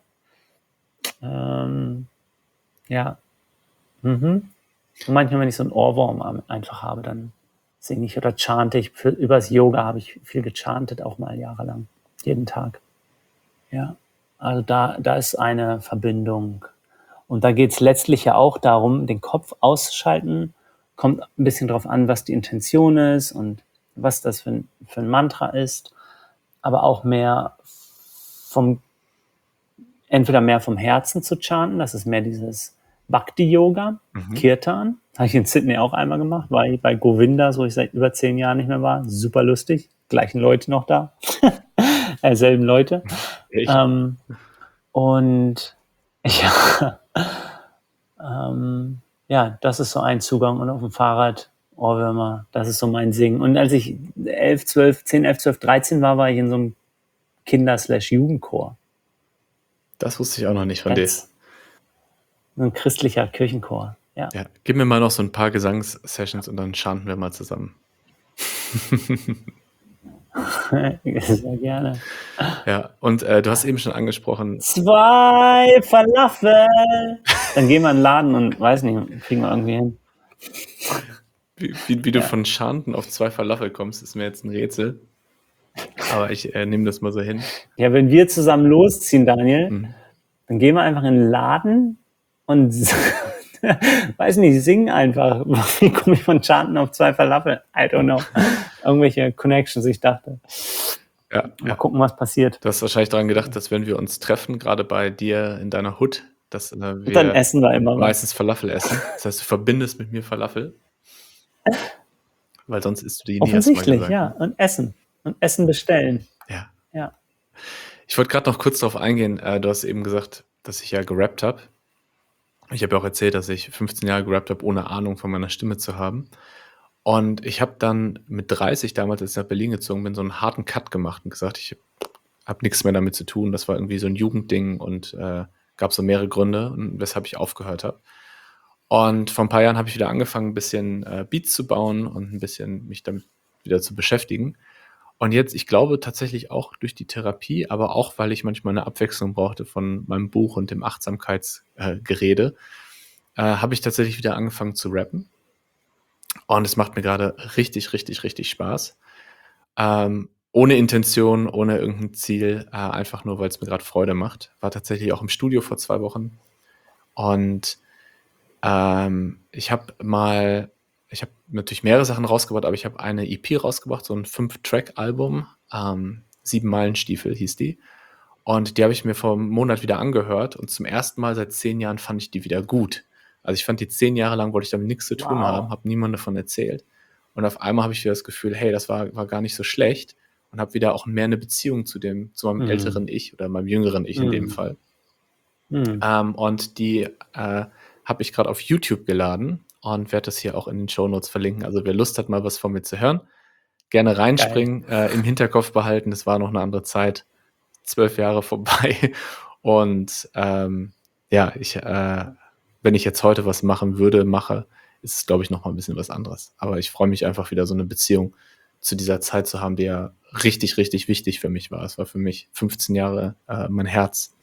Ähm, ja. Mhm. Und manchmal, wenn ich so einen Ohrwurm einfach habe, dann singe ich oder chante ich. Für, übers Yoga habe ich viel gechantet, auch mal jahrelang. Jeden Tag. Ja. Also da, da ist eine Verbindung. Und da geht es letztlich ja auch darum, den Kopf auszuschalten. Kommt ein bisschen drauf an, was die Intention ist und was das für ein, für ein Mantra ist. Aber auch mehr vom, entweder mehr vom Herzen zu chanten, das ist mehr dieses Bhakti-Yoga, Mhm. Kirtan. Habe ich in Sydney auch einmal gemacht, weil ich bei Govinda, wo ich seit über zehn Jahren nicht mehr war, super lustig. Gleichen Leute noch da. äh, selben Leute. Echt? Ähm, und ja, ähm, ja, das ist so ein Zugang. Und auf dem Fahrrad Ohrwürmer, das ist so mein Singen. Und als ich elf, zwölf, zehn, elf, zwölf, dreizehn war, war ich in so einem Kinder-Jugendchor. Das wusste ich auch noch nicht von Jetzt. So ein christlicher Kirchenchor. Ja. dir. Ja, gib mir mal noch so ein paar Gesangssessions und dann chanten wir mal zusammen. Sehr gerne. Ja, und äh, du hast eben schon angesprochen. Zwei Falafel. Dann gehen wir in den Laden und weiß nicht, kriegen wir irgendwie hin. Wie, wie, wie du von Chanten auf zwei Falafel kommst, ist mir jetzt ein Rätsel. Aber ich äh, nehme das mal so hin. Ja, wenn wir zusammen losziehen, Daniel, Mhm. dann gehen wir einfach in den Laden und weiß nicht, singen einfach. Wie komme ich von Chanten auf zwei Falafel? I don't know. Irgendwelche Connections, ich dachte. Ja, Mal ja. gucken, was passiert. Du hast wahrscheinlich daran gedacht, dass wenn wir uns treffen, gerade bei dir in deiner Hut, dass äh, wir Dann essen wir immer was. meistens Falafel essen. Das heißt, du verbindest mit mir Falafel. Weil sonst isst du die nie, hast du mal Offensichtlich, gesagt. ja. Und essen. Und Essen bestellen. Ja. Ja. Ich wollte gerade noch kurz darauf eingehen. Äh, du hast eben gesagt, dass ich ja gerappt habe. Ich habe ja auch erzählt, dass ich fünfzehn Jahre gerappt habe, ohne Ahnung von meiner Stimme zu haben. Und ich habe dann mit dreißig damals, als ich nach Berlin gezogen bin, so einen harten Cut gemacht und gesagt, ich habe nichts mehr damit zu tun. Das war irgendwie so ein Jugendding und äh, gab so mehrere Gründe, weshalb ich aufgehört habe. Und vor ein paar Jahren habe ich wieder angefangen, ein bisschen äh, Beats zu bauen und ein bisschen mich damit wieder zu beschäftigen. Und jetzt, ich glaube tatsächlich auch durch die Therapie, aber auch, weil ich manchmal eine Abwechslung brauchte von meinem Buch und dem Achtsamkeitsgerede, äh, äh, habe ich tatsächlich wieder angefangen zu rappen. Und es macht mir gerade richtig, richtig, richtig Spaß. Ähm, ohne Intention, ohne irgendein Ziel, äh, einfach nur, weil es mir gerade Freude macht. War tatsächlich auch im Studio vor zwei Wochen. Und Ähm, ich habe mal, ich habe natürlich mehrere Sachen rausgebracht, aber ich habe eine E P rausgebracht, so ein Fünf-Track-Album. Ähm, Sieben Meilenstiefel hieß die. Und die habe ich mir vor einem Monat wieder angehört und zum ersten Mal seit zehn Jahren fand ich die wieder gut. Also ich fand die zehn Jahre lang, wollte ich damit nichts zu tun Wow. haben, habe niemandem davon erzählt. Und auf einmal habe ich wieder das Gefühl, hey, das war, war gar nicht so schlecht und habe wieder auch mehr eine Beziehung zu dem, zu meinem Mhm. älteren Ich oder meinem jüngeren Ich in dem Mhm. Fall. Mhm. Ähm, und die äh, habe ich gerade auf YouTube geladen und werde das hier auch in den Shownotes verlinken. Also wer Lust hat, mal was von mir zu hören, gerne reinspringen, äh, im Hinterkopf behalten, es war noch eine andere Zeit, zwölf Jahre vorbei. Und ähm, ja, ich, äh, wenn ich jetzt heute was machen würde, mache, ist es, glaube ich, noch mal ein bisschen was anderes. Aber ich freue mich einfach wieder, so eine Beziehung zu dieser Zeit zu haben, die ja richtig, richtig wichtig für mich war. Es war für mich fünfzehn Jahre äh, mein Herz.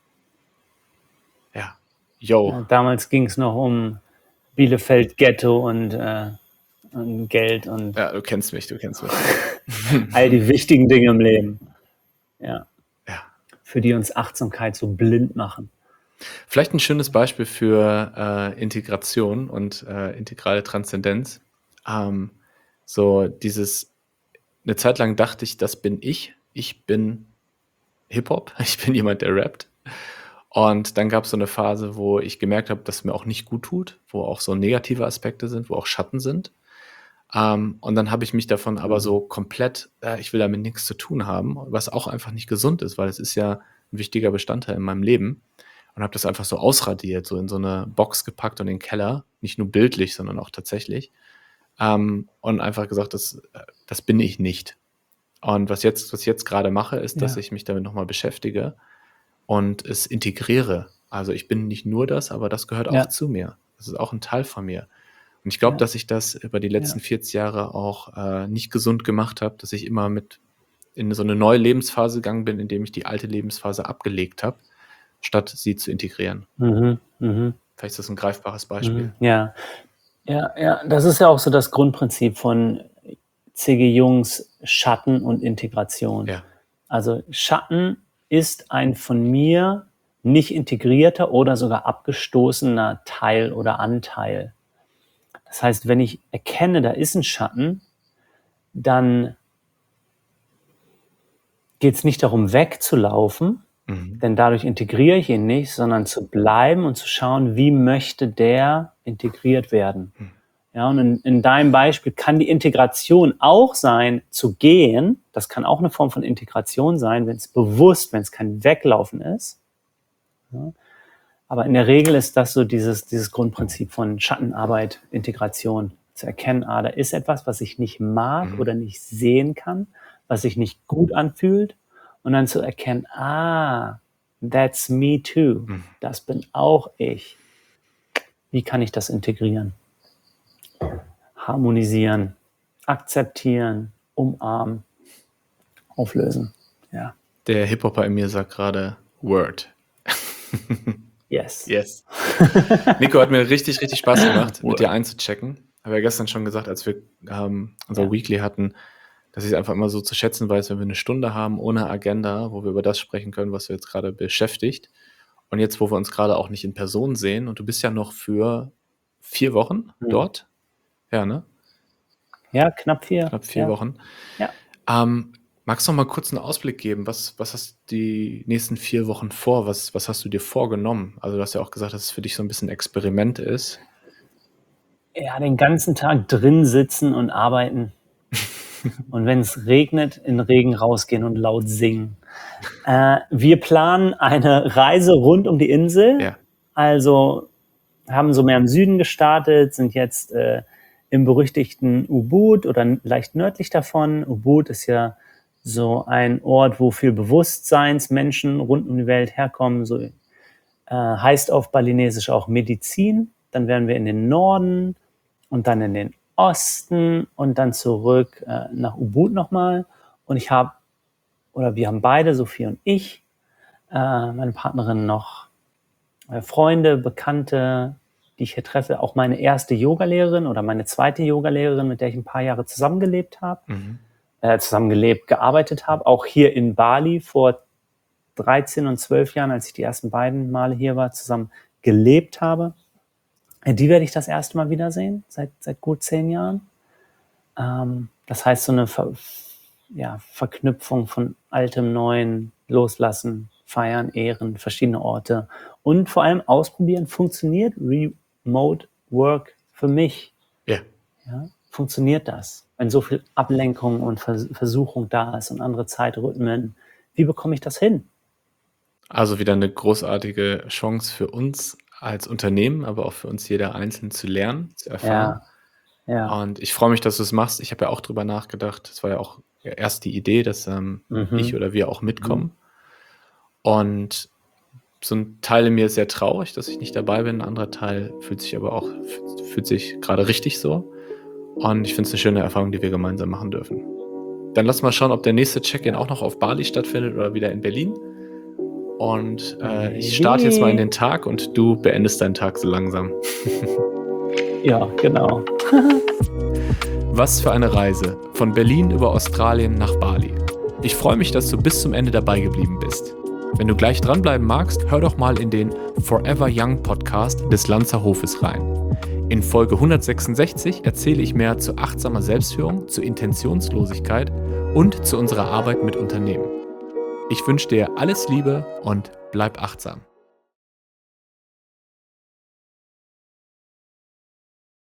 Ja, yo. Ja, damals ging es noch um Bielefeld Ghetto und, äh, und Geld und Ja, du kennst mich, du kennst mich. all die wichtigen Dinge im Leben. Ja. Ja. Für die uns Achtsamkeit so blind machen. Vielleicht ein schönes Beispiel für äh, Integration und äh, integrale Transzendenz. Ähm, so dieses, eine Zeit lang dachte ich, das bin ich. Ich bin Hip-Hop. Ich bin jemand, der rappt. Und dann gab es so eine Phase, wo ich gemerkt habe, dass es mir auch nicht gut tut, wo auch so negative Aspekte sind, wo auch Schatten sind. Ähm, und dann habe ich mich davon aber so komplett, äh, ich will damit nichts zu tun haben, was auch einfach nicht gesund ist, weil es ist ja ein wichtiger Bestandteil in meinem Leben. Und habe das einfach so ausradiert, so in so eine Box gepackt und in den Keller. Nicht nur bildlich, sondern auch tatsächlich. Ähm, und einfach gesagt, das, äh, das bin ich nicht. Und was jetzt, was ich jetzt gerade mache, ist, dass Ja. ich mich damit nochmal beschäftige und es integriere. Also ich bin nicht nur das, aber das gehört auch Ja. zu mir. Das ist auch ein Teil von mir. Und ich glaube, Ja. dass ich das über die letzten Ja. vierzig Jahre auch äh, nicht gesund gemacht habe, dass ich immer mit in so eine neue Lebensphase gegangen bin, indem ich die alte Lebensphase abgelegt habe, statt sie zu integrieren. Mhm. Mhm. Vielleicht ist das ein greifbares Beispiel. Mhm. Ja. Ja, ja, das ist ja auch so das Grundprinzip von C G Jungs Schatten und Integration. Ja. Also Schatten ist ein von mir nicht integrierter oder sogar abgestoßener Teil oder Anteil. Das heißt, wenn ich erkenne, da ist ein Schatten, dann geht es nicht darum, wegzulaufen, Mhm. denn dadurch integriere ich ihn nicht, sondern zu bleiben und zu schauen, wie möchte der integriert werden. Mhm. Ja, und in, in deinem Beispiel kann die Integration auch sein, zu gehen. Das kann auch eine Form von Integration sein, wenn es bewusst, wenn es kein Weglaufen ist. Ja. Aber in der Regel ist das so dieses, dieses Grundprinzip von Schattenarbeit, Integration. Zu erkennen, ah, da ist etwas, was ich nicht mag Mhm. oder nicht sehen kann, was sich nicht gut anfühlt. Und dann zu erkennen, ah, that's me too. Mhm. Das bin auch ich. Wie kann ich das integrieren? Harmonisieren, akzeptieren, umarmen, auflösen. Ja. Der Hip-Hopper in mir sagt gerade Word. Yes. Yes. Nico, hat mir richtig, richtig Spaß gemacht, mit dir einzuchecken. Habe ja gestern schon gesagt, als wir ähm, unser Ja. Weekly hatten, dass ich es einfach immer so zu schätzen weiß, wenn wir eine Stunde haben ohne Agenda, wo wir über das sprechen können, was wir jetzt gerade beschäftigt. Und jetzt, wo wir uns gerade auch nicht in Person sehen, und du bist ja noch für vier Wochen Mhm. dort. Ja, ne? Ja, knapp vier. Knapp vier ja. Wochen. Ja. Ähm, magst du noch mal kurz einen Ausblick geben? Was, was hast du die nächsten vier Wochen vor? Was, was hast du dir vorgenommen? Also du hast ja auch gesagt, dass es für dich so ein bisschen Experiment ist. Ja, den ganzen Tag drin sitzen und arbeiten. Und wenn es regnet, in den Regen rausgehen und laut singen. Äh, wir planen eine Reise rund um die Insel. Ja. Also haben so mehr im Süden gestartet, sind jetzt äh, im berüchtigten Ubud oder leicht nördlich davon. Ubud ist ja so ein Ort, wo viel Bewusstseinsmenschen rund um die Welt herkommen. So äh, heißt auf Balinesisch auch Medizin. Dann werden wir in den Norden und dann in den Osten und dann zurück äh, nach Ubud nochmal. Und ich habe, oder wir haben beide, Sophie und ich, äh, meine Partnerin, noch äh, Freunde, Bekannte, die ich hier treffe. Auch meine erste Yogalehrerin oder meine zweite Yogalehrerin, mit der ich ein paar Jahre zusammengelebt habe, Mhm. äh, zusammengelebt, gearbeitet habe. Auch hier in Bali vor dreizehn und zwölf Jahren, als ich die ersten beiden Male hier war, zusammen gelebt habe. Die werde ich das erste Mal wiedersehen, seit, seit gut zehn Jahren. Ähm, das heißt, so eine Ver, ja, Verknüpfung von Altem, Neuen, Loslassen, Feiern, Ehren, verschiedene Orte und vor allem ausprobieren, funktioniert Remote Work für mich? Ja. Ja, funktioniert das? Wenn so viel Ablenkung und Vers- Versuchung da ist und andere Zeitrhythmen, wie bekomme ich das hin? Also wieder eine großartige Chance für uns als Unternehmen, aber auch für uns jeder einzeln zu lernen, zu erfahren. Ja, ja. Und ich freue mich, dass du es machst. Ich habe ja auch drüber nachgedacht. Das war ja auch erst die Idee, dass ähm, Mhm. ich oder wir auch mitkommen. Und so ein Teil in mir ist sehr traurig, dass ich nicht dabei bin. Ein anderer Teil fühlt sich aber auch fühlt sich gerade richtig so. Und ich finde es eine schöne Erfahrung, die wir gemeinsam machen dürfen. Dann lass mal schauen, ob der nächste Check-in auch noch auf Bali stattfindet oder wieder in Berlin. Und äh, ich starte jetzt mal in den Tag und du beendest deinen Tag so langsam. Ja, genau. Was für eine Reise von Berlin über Australien nach Bali. Ich freue mich, dass du bis zum Ende dabei geblieben bist. Wenn du gleich dranbleiben magst, hör doch mal in den Forever Young Podcast des Lanzer Hofes rein. In Folge hundertsechsundsechzig erzähle ich mehr zu achtsamer Selbstführung, zu Intentionslosigkeit und zu unserer Arbeit mit Unternehmen. Ich wünsche dir alles Liebe und bleib achtsam.